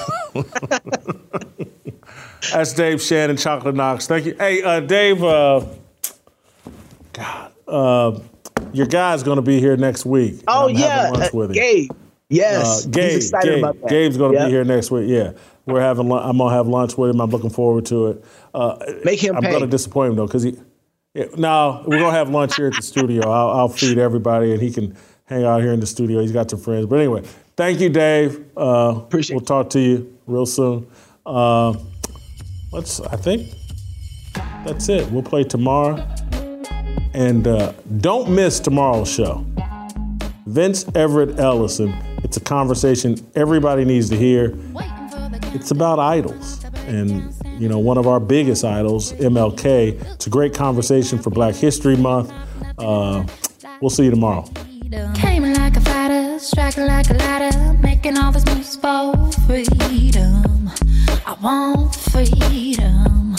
that's Dave Shannon, Chocolate Knox. Thank you. Hey, uh, Dave, uh, God, uh, your guy's going to be here next week. Oh, yeah. Lunch with him. Gabe. Yes. Uh, Gabe, He's excited Gabe, about that. Gabe's going to yep. be here next week. Yeah. We're having. I'm going to have lunch with him. I'm looking forward to it. Uh, Make him I'm pay. going to disappoint him, though, because he. Yeah, no, we're going to have lunch here at the studio. I'll, I'll feed everybody, and he can hang out here in the studio. He's got some friends. But anyway, thank you, Dave. Uh, Appreciate We'll talk to you real soon. Uh, let's. I think that's it. We'll play tomorrow. And uh, don't miss tomorrow's show. Vince Everett Ellison. It's a conversation everybody needs to hear. It's about idols. And, you know, one of our biggest idols, M L K. It's a great conversation for Black History Month. Uh, we'll see you tomorrow. Came like a fighter, striking like a ladder, making all this moves for freedom. I want freedom.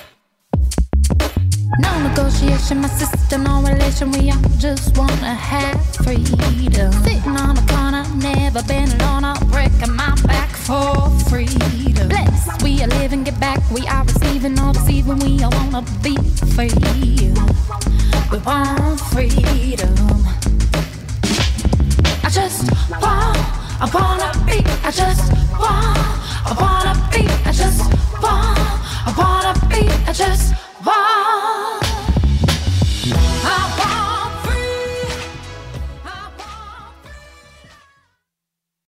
No negotiation, my system, no relation. We all just wanna have freedom. Sitting on a corner, never been alone. I'm breaking my back for freedom. Blessed, we are living, get back. We are receiving, all deceiving. We all wanna be free. We want freedom. I just want, I wanna be. I just want, I wanna be. I just want, I wanna be. I just want.